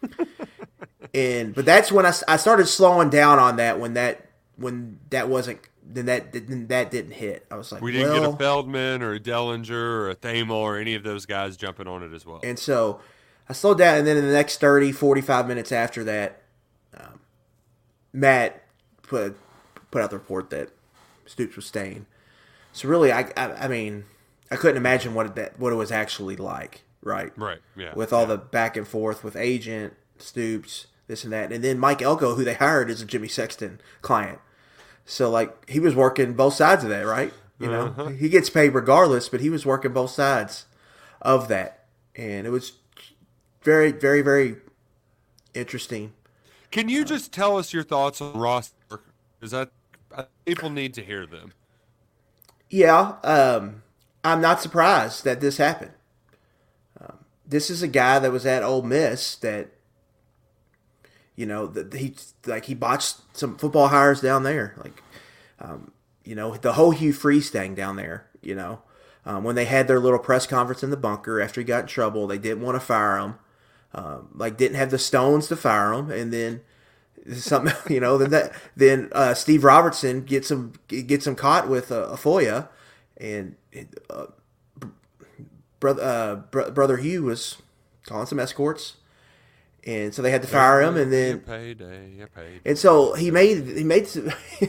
and but that's when I, I started slowing down on that when that when that wasn't then that then that didn't hit. I was like, we didn't well, get a Feldman or a Dellinger or a Thamel or any of those guys jumping on it as well. And so I slowed down, and then in the next thirty, forty-five minutes after that, um, Matt put put out the report that Stoops was staying. So really, I I, I mean. I couldn't imagine what it, that what it was actually like, right? Right, yeah. With all yeah. the back and forth with agent, Stoops, this and that. And then Mike Elko, who they hired, is a Jimmy Sexton client. So, like, he was working both sides of that, right? You know, uh-huh. He gets paid regardless, but he was working both sides of that. And it was very, very, very interesting. Can you just tell us your thoughts on Ross? Because that people need to hear them. Yeah, um... I'm not surprised that this happened. Um, this is a guy that was at Ole Miss that, you know, that he like he botched some football hires down there, like, um, you know, the whole Hugh Freeze thing down there. You know, um, when they had their little press conference in the bunker after he got in trouble, they didn't want to fire him, um, like didn't have the stones to fire him, and then something, you know, then that then uh, Steve Robertson gets him gets him caught with a, a F O I A. And uh, brother, uh, br- brother Hugh was calling some escorts, and so they had to fire him. And then payday, payday. And so he made he made some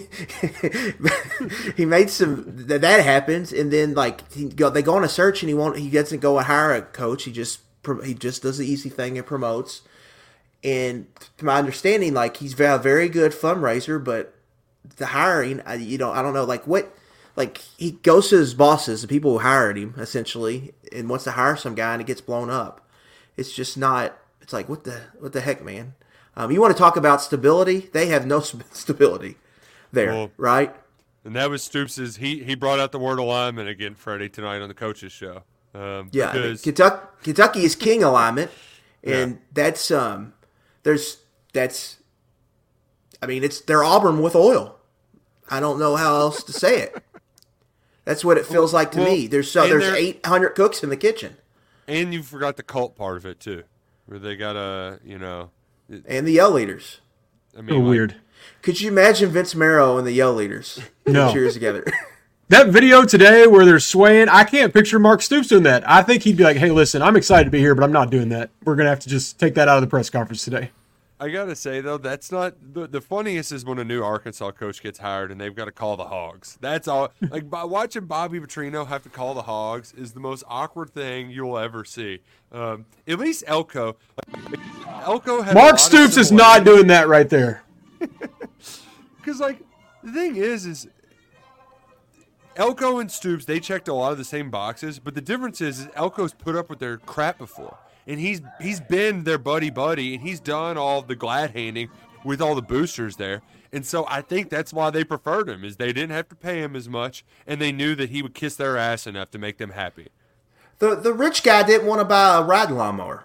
he made some that, that happens. And then like he go, they go on a search, and he won't he doesn't go and hire a coach. He just he just does the easy thing and promotes. And to my understanding, like he's a very good fundraiser, but the hiring, I, you know, I don't know, like what. Like, he goes to his bosses, the people who hired him, essentially, and wants to hire some guy, and it gets blown up. It's just not, it's like, what the what the heck, man? Um, you want to talk about stability? They have no stability there, well, right? And that was Stoops's, he, he brought out the word alignment again, Freddie, tonight on the coaches show. Um, yeah, because... Kentucky, Kentucky is king alignment, and yeah. that's, um, there's, that's, I mean, it's they're Auburn with oil. I don't know how else to say it. That's what it feels like to well, me. There's so, there's there, eight hundred cooks in the kitchen. And you forgot the cult part of it, too, where they got a, you know. It, and the Yell Leaders. I mean, oh, like, weird. Could you imagine Vince Marrow and the Yell Leaders? No. Cheers together. That video today where they're swaying, I can't picture Mark Stoops doing that. I think he'd be like, hey, listen, I'm excited to be here, but I'm not doing that. We're going to have to just take that out of the press conference today. I got to say, though, that's not the, – the funniest is when a new Arkansas coach gets hired and they've got to call the Hogs. That's all – like, by watching Bobby Petrino have to call the Hogs is the most awkward thing you'll ever see. Um, at least Elko. Like, Elko had Mark Stoops is not doing that right there. Because, like, the thing is, is Elko and Stoops, they checked a lot of the same boxes, but the difference is, is Elko's put up with their crap before. And he's he's been their buddy-buddy, and he's done all the glad-handing with all the boosters there. And so I think that's why they preferred him, is they didn't have to pay him as much, and they knew that he would kiss their ass enough to make them happy. The the rich guy didn't want to buy a riding lawnmower.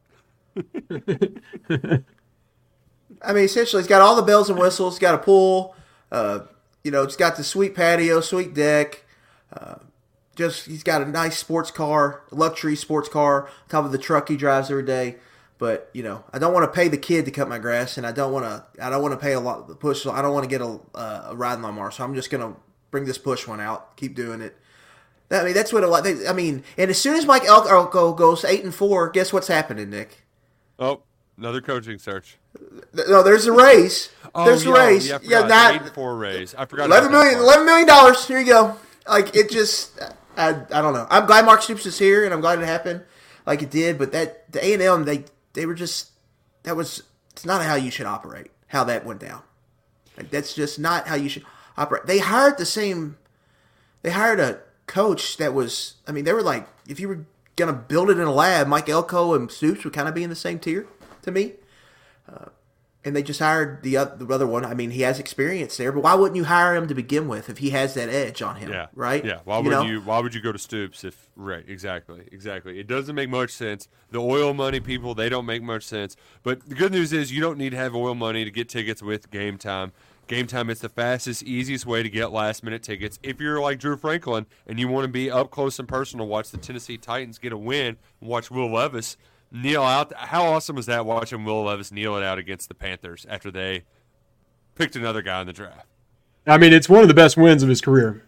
I mean, essentially, he's got all the bells and whistles. He's got a pool. Uh, you know, he's got the sweet patio, sweet deck. Uh, just he's got a nice sports car, luxury sports car, on top of the truck he drives every day. But you know, I don't want to pay the kid to cut my grass, and I don't want to. I don't want to pay a lot. Push. I don't want to get a, uh, a riding lawnmower, so I'm just gonna bring this push one out. Keep doing it. I mean, that's what a lot. I mean, and as soon as Mike Elko goes eight and four, guess what's happening, Nick? Oh, another coaching search. No, there's a raise. Oh, there's yeah, a raise. Yeah, yeah, not eight and four raise. I forgot. Eleven million. Eleven million dollars. Here you go. Like it just. I, I don't know. I'm glad Mark Stoops is here, and I'm glad it happened like it did. But that the A and M, they they were just that was it's not how you should operate. How that went down. Like that's just not how you should operate. They hired the same. They hired a coach that was. I mean, they were like, if you were gonna build it in a lab, Mike Elko and Stoops would kind of be in the same tier to me. Uh, and they just hired the other, the other one. I mean, he has experience there, but why wouldn't you hire him to begin with if he has that edge on him? Yeah. Right. Yeah. Why you would know? you? Why would you go to Stoops if? Right. Exactly. Exactly. It doesn't make much sense. The oil money people, they don't make much sense. But the good news is you don't need to have oil money to get tickets with Game Time. Game Time is the fastest, easiest way to get last-minute tickets. If you're like Drew Franklin and you want to be up close and personal, watch the Tennessee Titans get a win, and watch Will Levis kneel out. How awesome was that, watching Will Levis kneel it out against the Panthers after they picked another guy in the draft? I mean, it's one of the best wins of his career.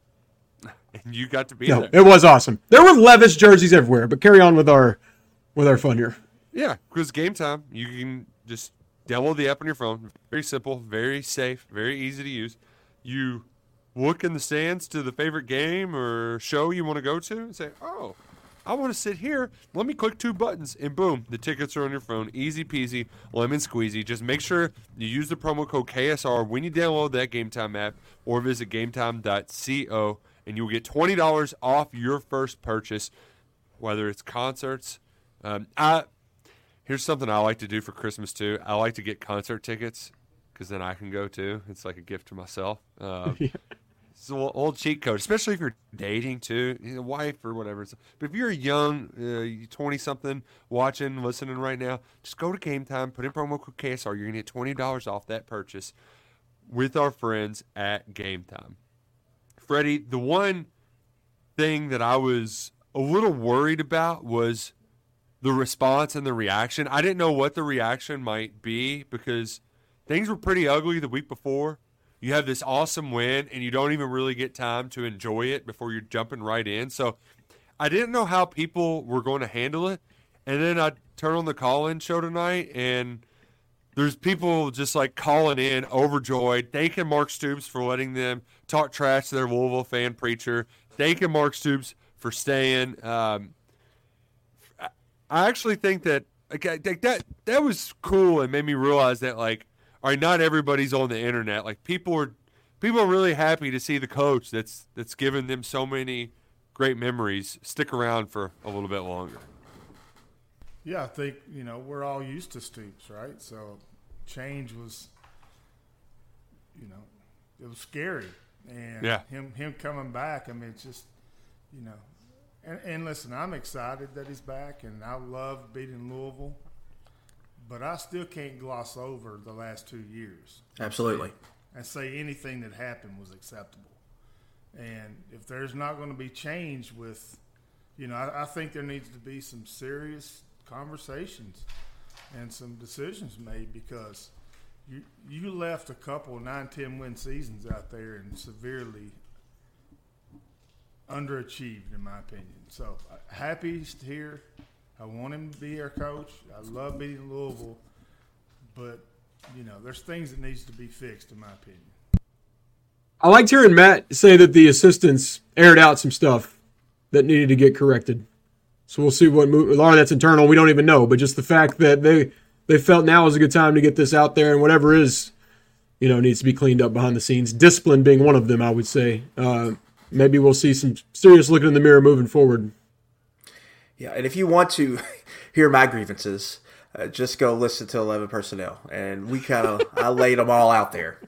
And you got to be no, there. It was awesome. There were Levis jerseys everywhere, but carry on with our with our fun here. Yeah, because Game Time, you can just download the app on your phone. Very simple, very safe, very easy to use. You look in the stands to the favorite game or show you want to go to and say, oh, I want to sit here. Let me click two buttons, and boom, the tickets are on your phone. Easy peasy, lemon squeezy. Just make sure you use the promo code K S R when you download that Game Time app or visit gametime dot co, and you'll get twenty dollars off your first purchase, whether it's concerts. Um, I Here's something I like to do for Christmas, too. I like to get concert tickets because then I can go, too. It's like a gift to myself. Uh, yeah. It's an old cheat code, especially if you're dating, too, you know, wife or whatever. But if you're a young, twenty-something uh, watching, listening right now, just go to Game Time, put in promo code K S R. You're going to get twenty dollars off that purchase with our friends at Game Time. Freddie, the one thing that I was a little worried about was the response and the reaction. I didn't know what the reaction might be because things were pretty ugly the week before. You have this awesome win, and you don't even really get time to enjoy it before you're jumping right in. So I didn't know how people were going to handle it. And then I turn on the call-in show tonight, and there's people just like calling in, overjoyed, thanking Mark Stoops for letting them talk trash to their Louisville fan preacher, thanking Mark Stoops for staying. Um, I actually think that like, that that was cool and made me realize that like, all right, not everybody's on the internet. Like people are people are really happy to see the coach that's that's given them so many great memories stick around for a little bit longer. Yeah, I think you know we're all used to Stoops, right? So change was, you know, it was scary, and yeah. him him coming back. I mean, it's just you know. And, and listen, I'm excited that he's back, and I love beating Louisville. but I still can't gloss over the last two years. Absolutely. And say anything that happened was acceptable. And if there's not going to be change with, you know, I, I think there needs to be some serious conversations and some decisions made, because you you left a couple nine, ten win seasons out there and severely underachieved, in my opinion. So happy he's here. I want him to be our coach. I love beating Louisville, but you know, there's things that needs to be fixed, in my opinion. I liked hearing Matt say that the assistants aired out some stuff that needed to get corrected. So we'll see what move. A lot of that's internal. We don't even know, but just the fact that they they felt now is a good time to get this out there, and whatever is, you know, needs to be cleaned up behind the scenes. Discipline being one of them, I would say. Uh, maybe we'll see some serious looking in the mirror moving forward. Yeah, and if you want to hear my grievances, uh, just go listen to eleven Personnel, and we kind of I laid them all out there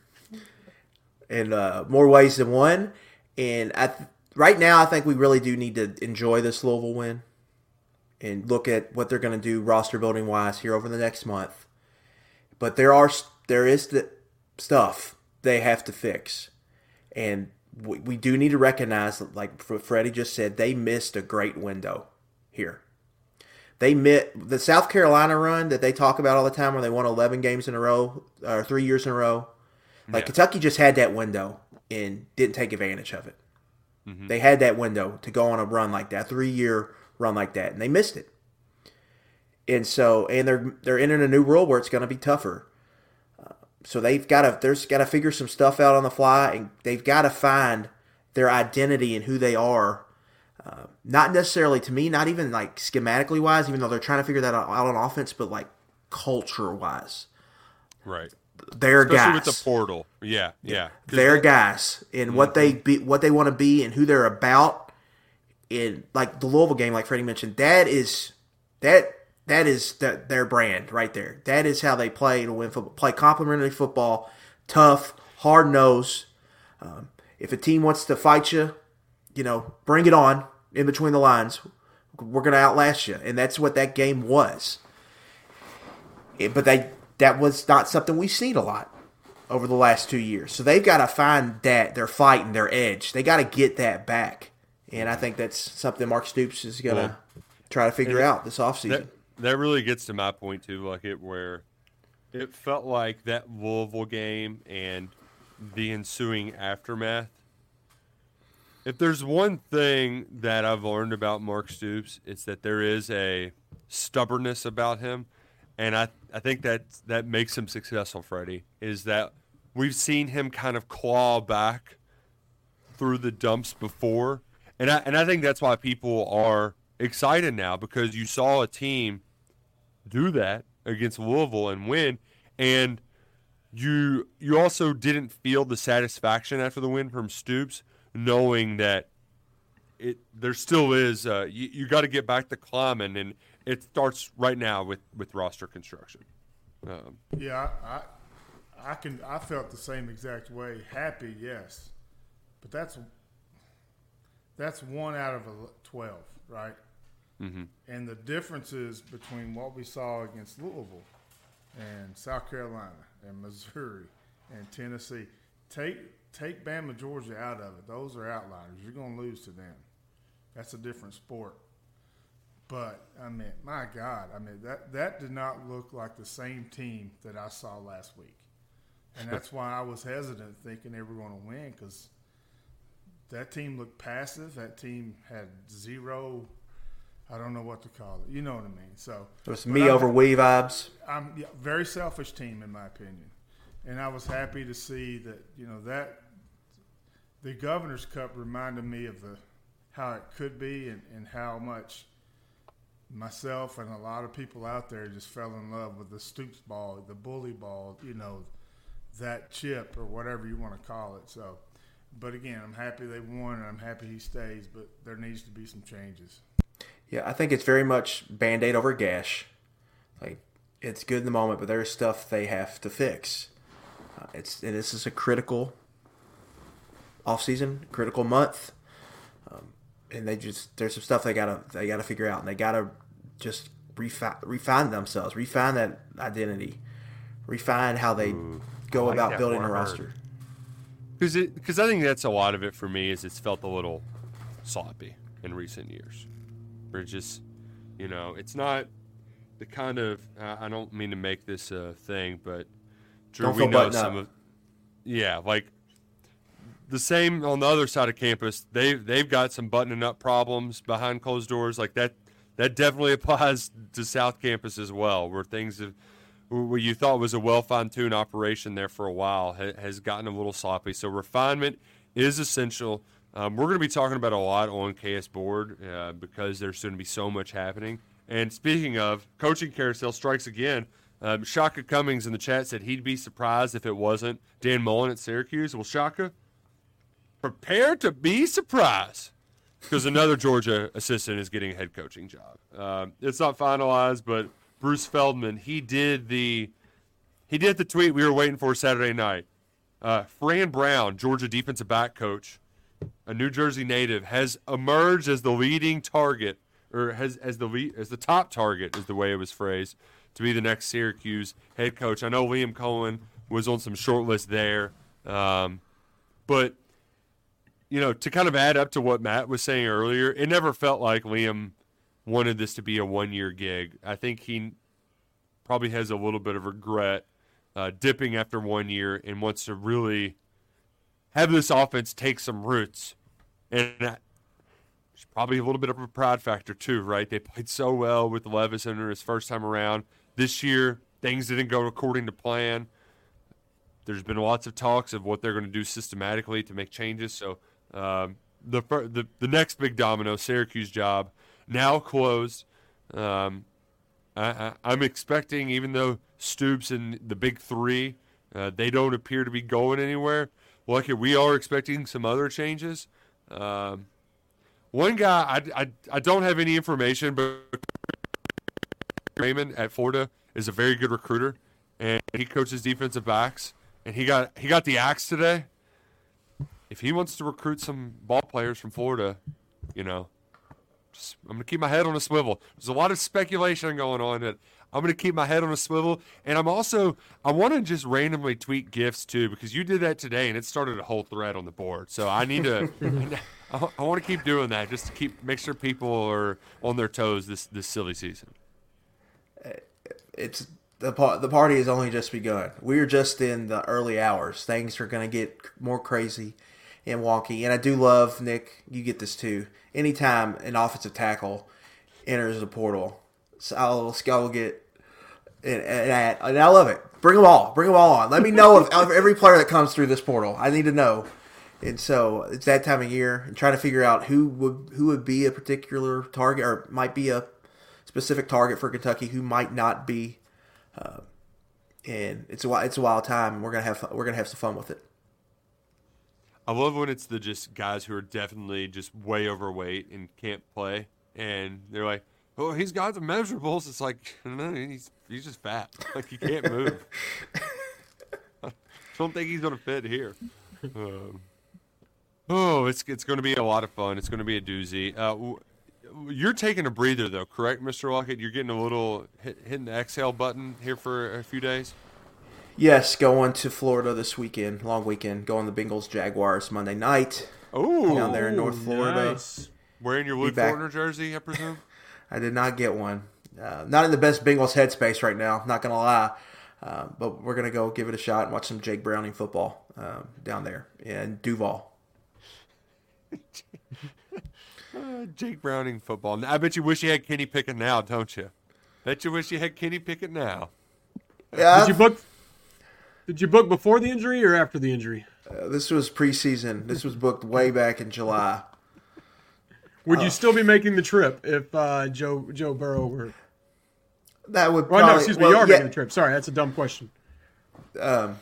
in uh, more ways than one. And I th- right now, I think we really do need to enjoy this Louisville win and look at what they're going to do roster building wise here over the next month. But there are there is the stuff they have to fix, and we, we do need to recognize that, like Freddie just said, they missed a great window here. They met the South Carolina run that they talk about all the time, where they won eleven games in a row, or three years in a row. Like, yeah. Kentucky just had that window and didn't take advantage of it. Mm-hmm. They had that window to go on a run like that, three-year run like that, and they missed it. And so, and they're they're entering a new world where it's going to be tougher. Uh, so they've got to there's got to figure some stuff out on the fly, and they've got to find their identity and who they are. Uh, not necessarily, to me, not even like schematically wise, even though they're trying to figure that out on offense, but like culture wise. Right. They're Especially guys with the portal. Yeah, yeah. They're guys in mm-hmm. what they be, what they want to be, and who they're about. In like the Louisville game, like Freddie mentioned, that is that that is the, their brand right there. That is how they play to win football. Play complementary football, tough, hard nosed. Um, if a team wants to fight you, you know, bring it on in between the lines. We're going to outlast you. And that's what that game was. It, but they that was not something we've seen a lot over the last two years. So they've got to find that, their fight and their edge. They got to get that back. And I think that's something Mark Stoops is going to well, try to figure out this offseason. That, that really gets to my point, too, like it where it felt like that Louisville game and the ensuing aftermath. If there's one thing that I've learned about Mark Stoops, it's that there is a stubbornness about him, and I I think that that makes him successful, Freddie, is that we've seen him kind of claw back through the dumps before, and I, and I think that's why people are excited now, because you saw a team do that against Louisville and win, and you you also didn't feel the satisfaction after the win from Stoops, knowing that it there still is uh, you, you got to get back to climbing, and it starts right now with, with roster construction. Um, yeah, I, I I can I felt the same exact way. Happy, yes, but that's that's one out of twelve, right? Mm-hmm. And the differences between what we saw against Louisville and South Carolina and Missouri and Tennessee, take take Bama, Georgia out of it. Those are outliers. You're going to lose to them. That's a different sport. But, I mean, my God, I mean, that, that did not look like the same team that I saw last week. And that's why I was hesitant thinking they were going to win, because that team looked passive. That team had zero, I don't know what to call it. You know what I mean. So it was me over we vibes. I'm yeah, very selfish team, in my opinion. And I was happy to see that, you know, that the Governor's Cup reminded me of the how it could be, and, and how much myself and a lot of people out there just fell in love with the Stoops ball, the bully ball, you know, that chip or whatever you want to call it. So, but again, I'm happy they won, and I'm happy he stays, but there needs to be some changes. Yeah, I think it's very much Band-Aid over gash. Like, it's good in the moment, but there's stuff they have to fix. Uh, it's and this is a critical offseason, critical month, um, and they just there's some stuff they gotta they gotta figure out, and they gotta just refine, refine themselves, refine that identity, refine how they Ooh, go like about that building a word. roster. Because because I think that's a lot of it for me is it's felt a little sloppy in recent years. Where it's just, you know, it's not the kind of uh, I don't mean to make this a thing, but Drew, Don't we feel know buttoned some up. of yeah, like the same on the other side of campus. They they've got some buttoning up problems behind closed doors. Like that that definitely applies to South Campus as well, where things have. What you thought was a well fine-tuned operation there for a while ha- has gotten a little sloppy. So refinement is essential. Um, we're going to be talking about a lot on K S Board uh, because there's going to be so much happening. And speaking of, coaching carousel strikes again. Um, Shaka Cummings in the chat said he'd be surprised if it wasn't Dan Mullen at Syracuse. Well, Shaka, prepare to be surprised because another Georgia assistant is getting a head coaching job. Um, it's not finalized, but Bruce Feldman, he did the he did the tweet we were waiting for Saturday night. Uh, Fran Brown, Georgia defensive back coach, a New Jersey native, has emerged as the leading target, or has as the lead, as the top target, is the way it was phrased, to be the next Syracuse head coach. I know Liam Cohen was on some short list there, um, but you know, to kind of add up to what Matt was saying earlier, it never felt like Liam wanted this to be a one-year gig. I think he probably has a little bit of regret uh, dipping after one year and wants to really have this offense take some roots. And there's probably a little bit of a pride factor too, right? They played so well with Levis in his first time around. This year, things didn't go according to plan. There's been lots of talks of what they're going to do systematically to make changes. So um, the, the the next big domino, Syracuse job, now closed. Um, I, I, I'm expecting, even though Stoops and the big three, uh, they don't appear to be going anywhere. Like we are expecting some other changes. Um, one guy, I, I, I don't have any information, but Raymond at Florida is a very good recruiter, and he coaches defensive backs, and he got he got the axe today. If he wants to recruit some ball players from Florida, you know, just, I'm going to keep my head on a swivel. There's a lot of speculation going on that I'm going to keep my head on a swivel. And I'm also, I want to just randomly tweet gifts too, because you did that today and it started a whole thread on the board. So I need to, I, I want to keep doing that just to keep, make sure people are on their toes this, this silly season. It's the the party has only just begun. We're just in the early hours. Things are going to get more crazy and wonky. And I do love, Nick, you get this too. Anytime an offensive tackle enters the portal, so I'll, I'll get and, and, and I love it. Bring them all. Bring them all on. Let me know of, of every player that comes through this portal. I need to know. And so it's that time of year and trying to figure out who would who would be a particular target or might be a specific target for Kentucky, who might not be. Uh, and it's a it's a wild time, and we're gonna have we're gonna have some fun with it. I love when it's the just guys who are definitely just way overweight and can't play, and they're like, "Oh, he's got the measurables." It's like, no, he's he's just fat. Like he can't move. I don't think he's gonna fit here. Um, oh, it's it's going to be a lot of fun. It's going to be a doozy. Uh, you're taking a breather though, correct, Mister Lockett? You're getting a little hit, hitting the exhale button here for a few days. Yes, going to Florida this weekend, long weekend. Going to Bengals Jaguars Monday night. Oh, down there in North Florida. Nice. Wearing your Luke Fortner jersey, I presume. I did not get one. Uh, not in the best Bengals headspace right now. Not gonna lie, uh, but we're gonna go give it a shot and watch some Jake Browning football um, down there in Duval. uh, Jake Browning football. I bet you wish you had Kenny Pickett now, don't you? Bet you wish you had Kenny Pickett now. Yeah, Did you book? Did you book before the injury or after the injury? Uh, this was preseason. This was booked way back in July. Would uh, you still be making the trip if uh, Joe Joe Burrow were? That would Well, probably. no, excuse me. well, you are yeah, making the trip. Sorry, that's a dumb question. Um,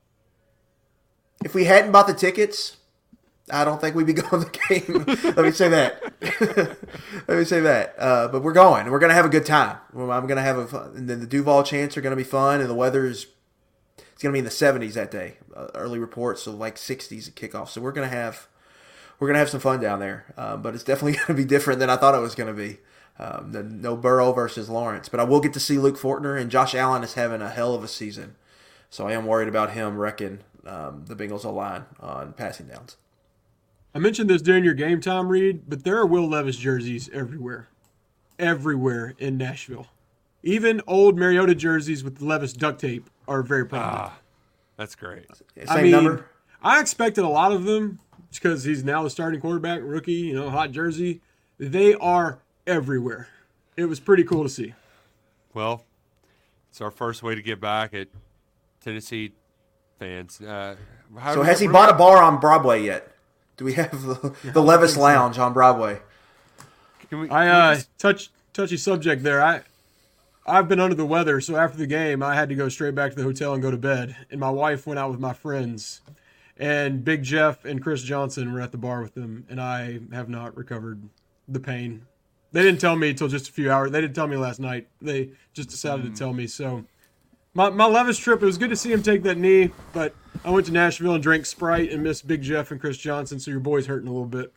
if we hadn't bought the tickets, I don't think we'd be going to the game. Let me say that. Let me say that. Uh, but we're going. We're going to have a good time. I'm going to have a fun. And then the Duval chants are going to be fun, and the weather is it's going to be in the seventies that day. Uh, early reports, so like sixties at kickoff. So we're going to have we're going to have some fun down there. Uh, but it's definitely going to be different than I thought it was going to be. Um, the, no Burrow versus Lawrence. But I will get to see Luke Fortner, and Josh Allen is having a hell of a season. So I am worried about him wrecking um, the Bengals O-line on passing downs. I mentioned this during your game time read, but there are Will Levis jerseys everywhere. Everywhere in Nashville. Even old Mariota jerseys with Levis duct tape are very prominent. Ah, that's great. Same I mean, number? I expected a lot of them because he's now the starting quarterback, rookie, you know, hot jersey. They are everywhere. It was pretty cool to see. Well, it's our first way to get back at Tennessee fans. Uh, how So do has we- he bought a bar on Broadway yet? Do we have the, the Levis Lounge on Broadway? Can we, I can we uh, just- touch touchy subject there. I I've been under the weather, so after the game, I had to go straight back to the hotel and go to bed. And my wife went out with my friends, and Big Jeff and Chris Johnson were at the bar with them, and I have not recovered the pain. They didn't tell me until just a few hours. They didn't tell me last night. They just decided Mm. to tell me. So my my Levis trip, it was good to see him take that knee, but I went to Nashville and drank Sprite and missed Big Jeff and Chris Johnson, so your boy's hurting a little bit.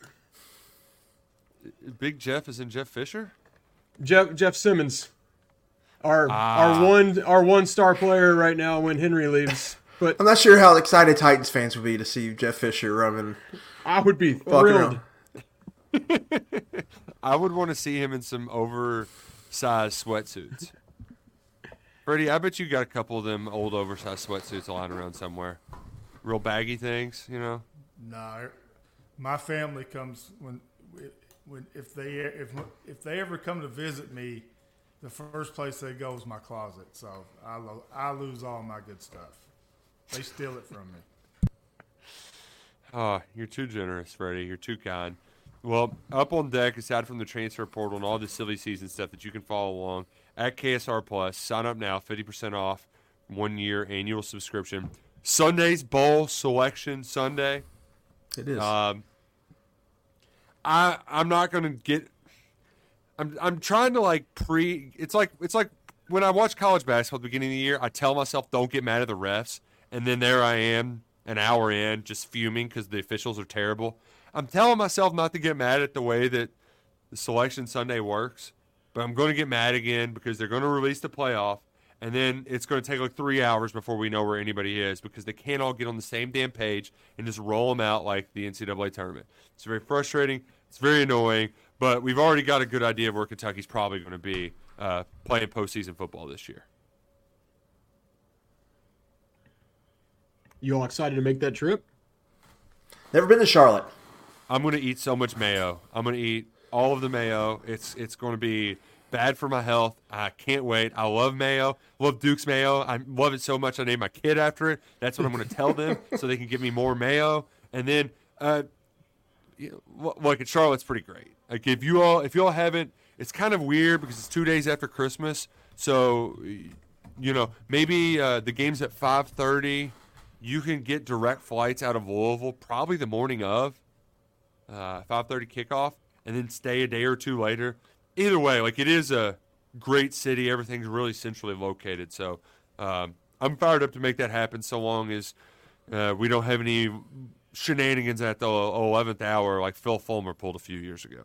Big Jeff is in Jeff Fisher? Jeff Jeff Simmons, our Ah. our one our one star player right now when Henry leaves. But I'm not sure how excited Titans fans would be to see Jeff Fisher running. I would be Walking thrilled. around. I would want to see him in some oversized sweatsuits. Freddie, I bet you got a couple of them old oversized sweatsuits lying around somewhere. Real baggy things, you know? No, my family comes when, when if they if if they ever come to visit me, the first place they go is my closet. So I lo- I lose all my good stuff. They steal it from me. Oh, you're too generous, Freddie. You're too kind. Well, up on deck, aside from the transfer portal and all the silly season stuff that you can follow along at K S R Plus, sign up now, fifty percent off, one year annual subscription. Sunday's Bowl Selection Sunday. It is. Um, I I'm not gonna get. I'm I'm trying to like pre. It's like it's like when I watch college basketball at the beginning of the year. I tell myself don't get mad at the refs, and then there I am an hour in just fuming because the officials are terrible. I'm telling myself not to get mad at the way that the Selection Sunday works, but I'm going to get mad again because they're going to release the playoff, and then it's going to take like three hours before we know where anybody is because they can't all get on the same damn page and just roll them out like the N C double A tournament. It's very frustrating. It's very annoying, but we've already got a good idea of where Kentucky's probably going to be uh, playing postseason football this year. You all excited to make that trip? Never been to Charlotte. I'm going to eat so much mayo. I'm going to eat all of the mayo. It's it's going to be bad for my health. I can't wait. I love mayo. Love Duke's mayo. I love it so much I named my kid after it. That's what I'm going to tell them so they can give me more mayo. And then, uh, you know, look, Charlotte's pretty great. Like if you all if you all haven't, it's kind of weird because it's two days after Christmas. So, you know, maybe uh, the game's at five thirty. You can get direct flights out of Louisville probably the morning of. Uh, five thirty kickoff, and then stay a day or two later. Either way, like it is a great city. Everything's really centrally located. So um, I'm fired up to make that happen so long as uh, we don't have any shenanigans at the eleventh hour like Phil Fulmer pulled a few years ago.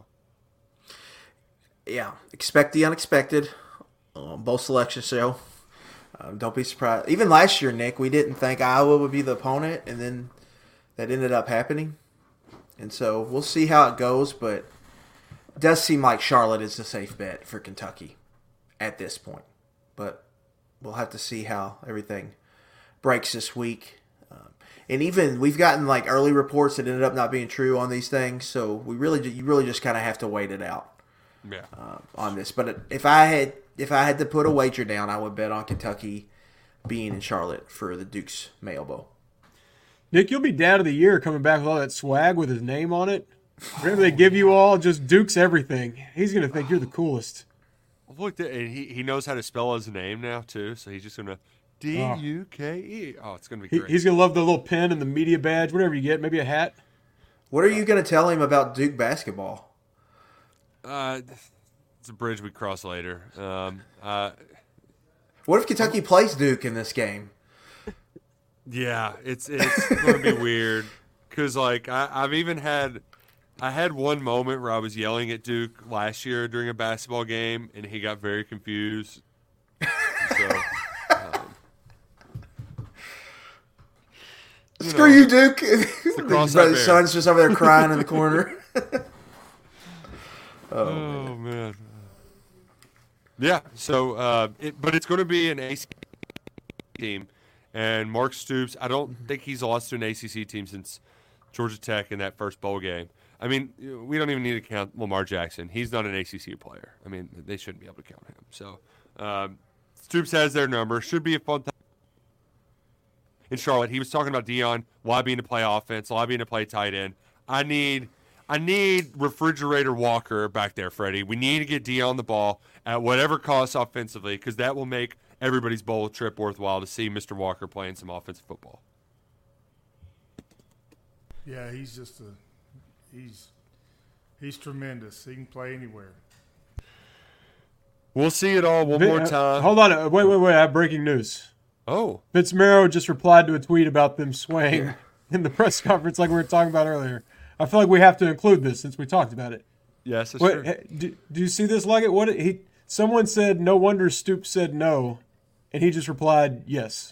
Yeah, expect the unexpected. Um, both selection show. Um, don't be surprised. Even last year, Nick, we didn't think Iowa would be the opponent, and then that ended up happening. And so we'll see how it goes, but it does seem like Charlotte is the safe bet for Kentucky at this point. But we'll have to see how everything breaks this week. Um, and even we've gotten like early reports that ended up not being true on these things, so we really you really just kind of have to wait it out. Yeah. Uh, on this. But if I had if I had to put a wager down, I would bet on Kentucky being in Charlotte for the Duke's Mayo Bowl. Nick, you'll be dad of the year coming back with all that swag with his name on it. Whatever they give you all, just Duke's everything. He's going to think you're the coolest. Look, and he, he knows how to spell his name now, too, so he's just going to D U K E. Oh, it's going to be He, great. he's going to love the little pin and the media badge, whatever you get, maybe a hat. What are you going to tell him about Duke basketball? Uh, it's a bridge we cross later. Um, uh, What if Kentucky plays Duke in this game? yeah, it's it's going to be weird because, like, I, I've even had I had one moment where I was yelling at Duke last year during a basketball game, and he got very confused. So, um, you Screw know, you, Duke. cross Brother bear. Son's just over there crying in the corner. oh, oh man. Yeah. So, uh, it, but it's going to be an A C C team, and Mark Stoops. I don't think he's lost to an A C C team since Georgia Tech in that first bowl game. I mean, we don't even need to count Lamar Jackson. He's not an A C C player. I mean, they shouldn't be able to count him. So, um, Stoops has their number. Should be a fun time in Charlotte. He was talking about Deion lobbying to play offense, lobbying to play tight end. I need, I need refrigerator Walker back there, Freddie. We need to get Deion the ball at whatever cost offensively, because that will make everybody's bowl trip worthwhile to see Mister Walker playing some offensive football. Yeah, he's just a he's he's tremendous. He can play anywhere. We'll see it all one Vin- more uh, time. Hold on. uh, Wait, wait, wait. I have breaking news. Oh. Vince Marrow just replied to a tweet about them swaying yeah. in the press conference like we were talking about earlier. I feel like we have to include this since we talked about it. Yes, that's wait, true. Do, do you see this, Luggett? What he someone said, no wonder Stoops said no, and he just replied, yes.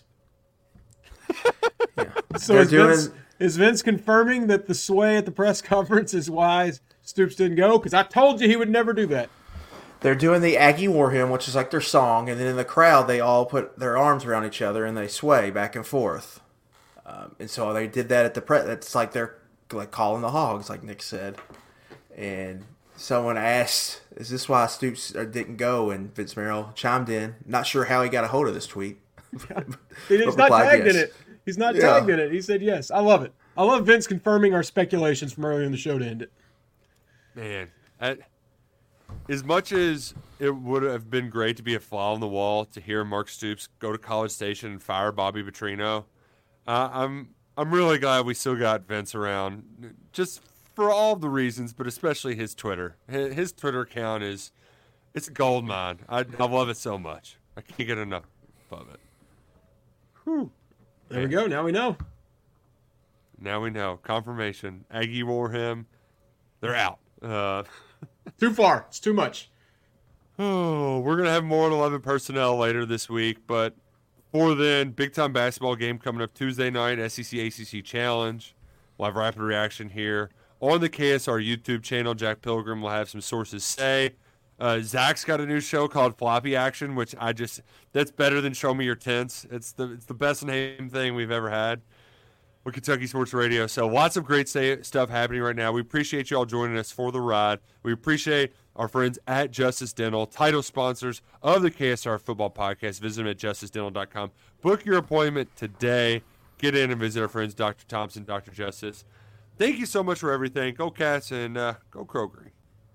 yeah. So is, doing... Vince, is Vince confirming that the sway at the press conference is why Stoops didn't go? Because I told you he would never do that. They're doing the Aggie War Hymn, which is like their song, and then in the crowd they all put their arms around each other and they sway back and forth. Um, and so they did that at the press. It's like they're like calling the hogs, like Nick said. And someone asked, "Is this why Stoops didn't go?" And Vince Marrow chimed in. Not sure how he got a hold of this tweet. He's not tagged yes. in it. He's not yeah. tagged in it. He said yes. I love it. I love Vince confirming our speculations from earlier in the show to end it. Man, I, as much as it would have been great to be a fly on the wall to hear Mark Stoops go to College Station and fire Bobby Petrino, uh, I'm I'm really glad we still got Vince around, just for all the reasons, but especially his Twitter. His, his Twitter account is it's a gold mine. I, I love it so much. I can't get enough of it. Whew. There we go. Now we know. Now we know. Confirmation. Aggie War Hymn. They're out. Uh, too far. It's too much. Oh, we're going to have more than eleven personnel later this week, but before then, big-time basketball game coming up Tuesday night, S E C A C C Challenge. We'll have rapid reaction here on the K S R YouTube channel. Jack Pilgrim will have some sources say. Uh, Zach's got a new show called Floppy Action, which I just – that's better than Show Me Your Tents. It's the it's the best name thing we've ever had with Kentucky Sports Radio. So lots of great say, stuff happening right now. We appreciate you all joining us for the ride. We appreciate our friends at Justice Dental, title sponsors of the K S R Football Podcast. Visit them at justice dental dot com. Book your appointment today. Get in and visit our friends Doctor Thompson, Doctor Justice. Thank you so much for everything. Go Cats and uh, go Kroger.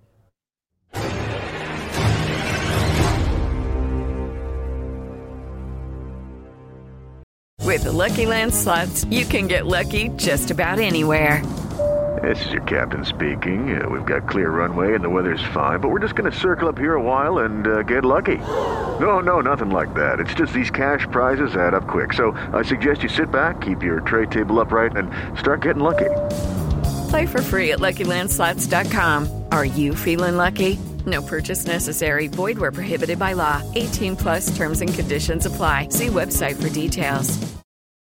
With the Lucky Land Slots, you can get lucky just about anywhere. This is your captain speaking. Uh, we've got clear runway and the weather's fine, but we're just going to circle up here a while and uh, get lucky. No, no, nothing like that. It's just these cash prizes add up quick. So I suggest you sit back, keep your tray table upright, and start getting lucky. Play for free at lucky land slots dot com. Are you feeling lucky? No purchase necessary. Void where prohibited by law. eighteen plus terms and conditions apply. See website for details.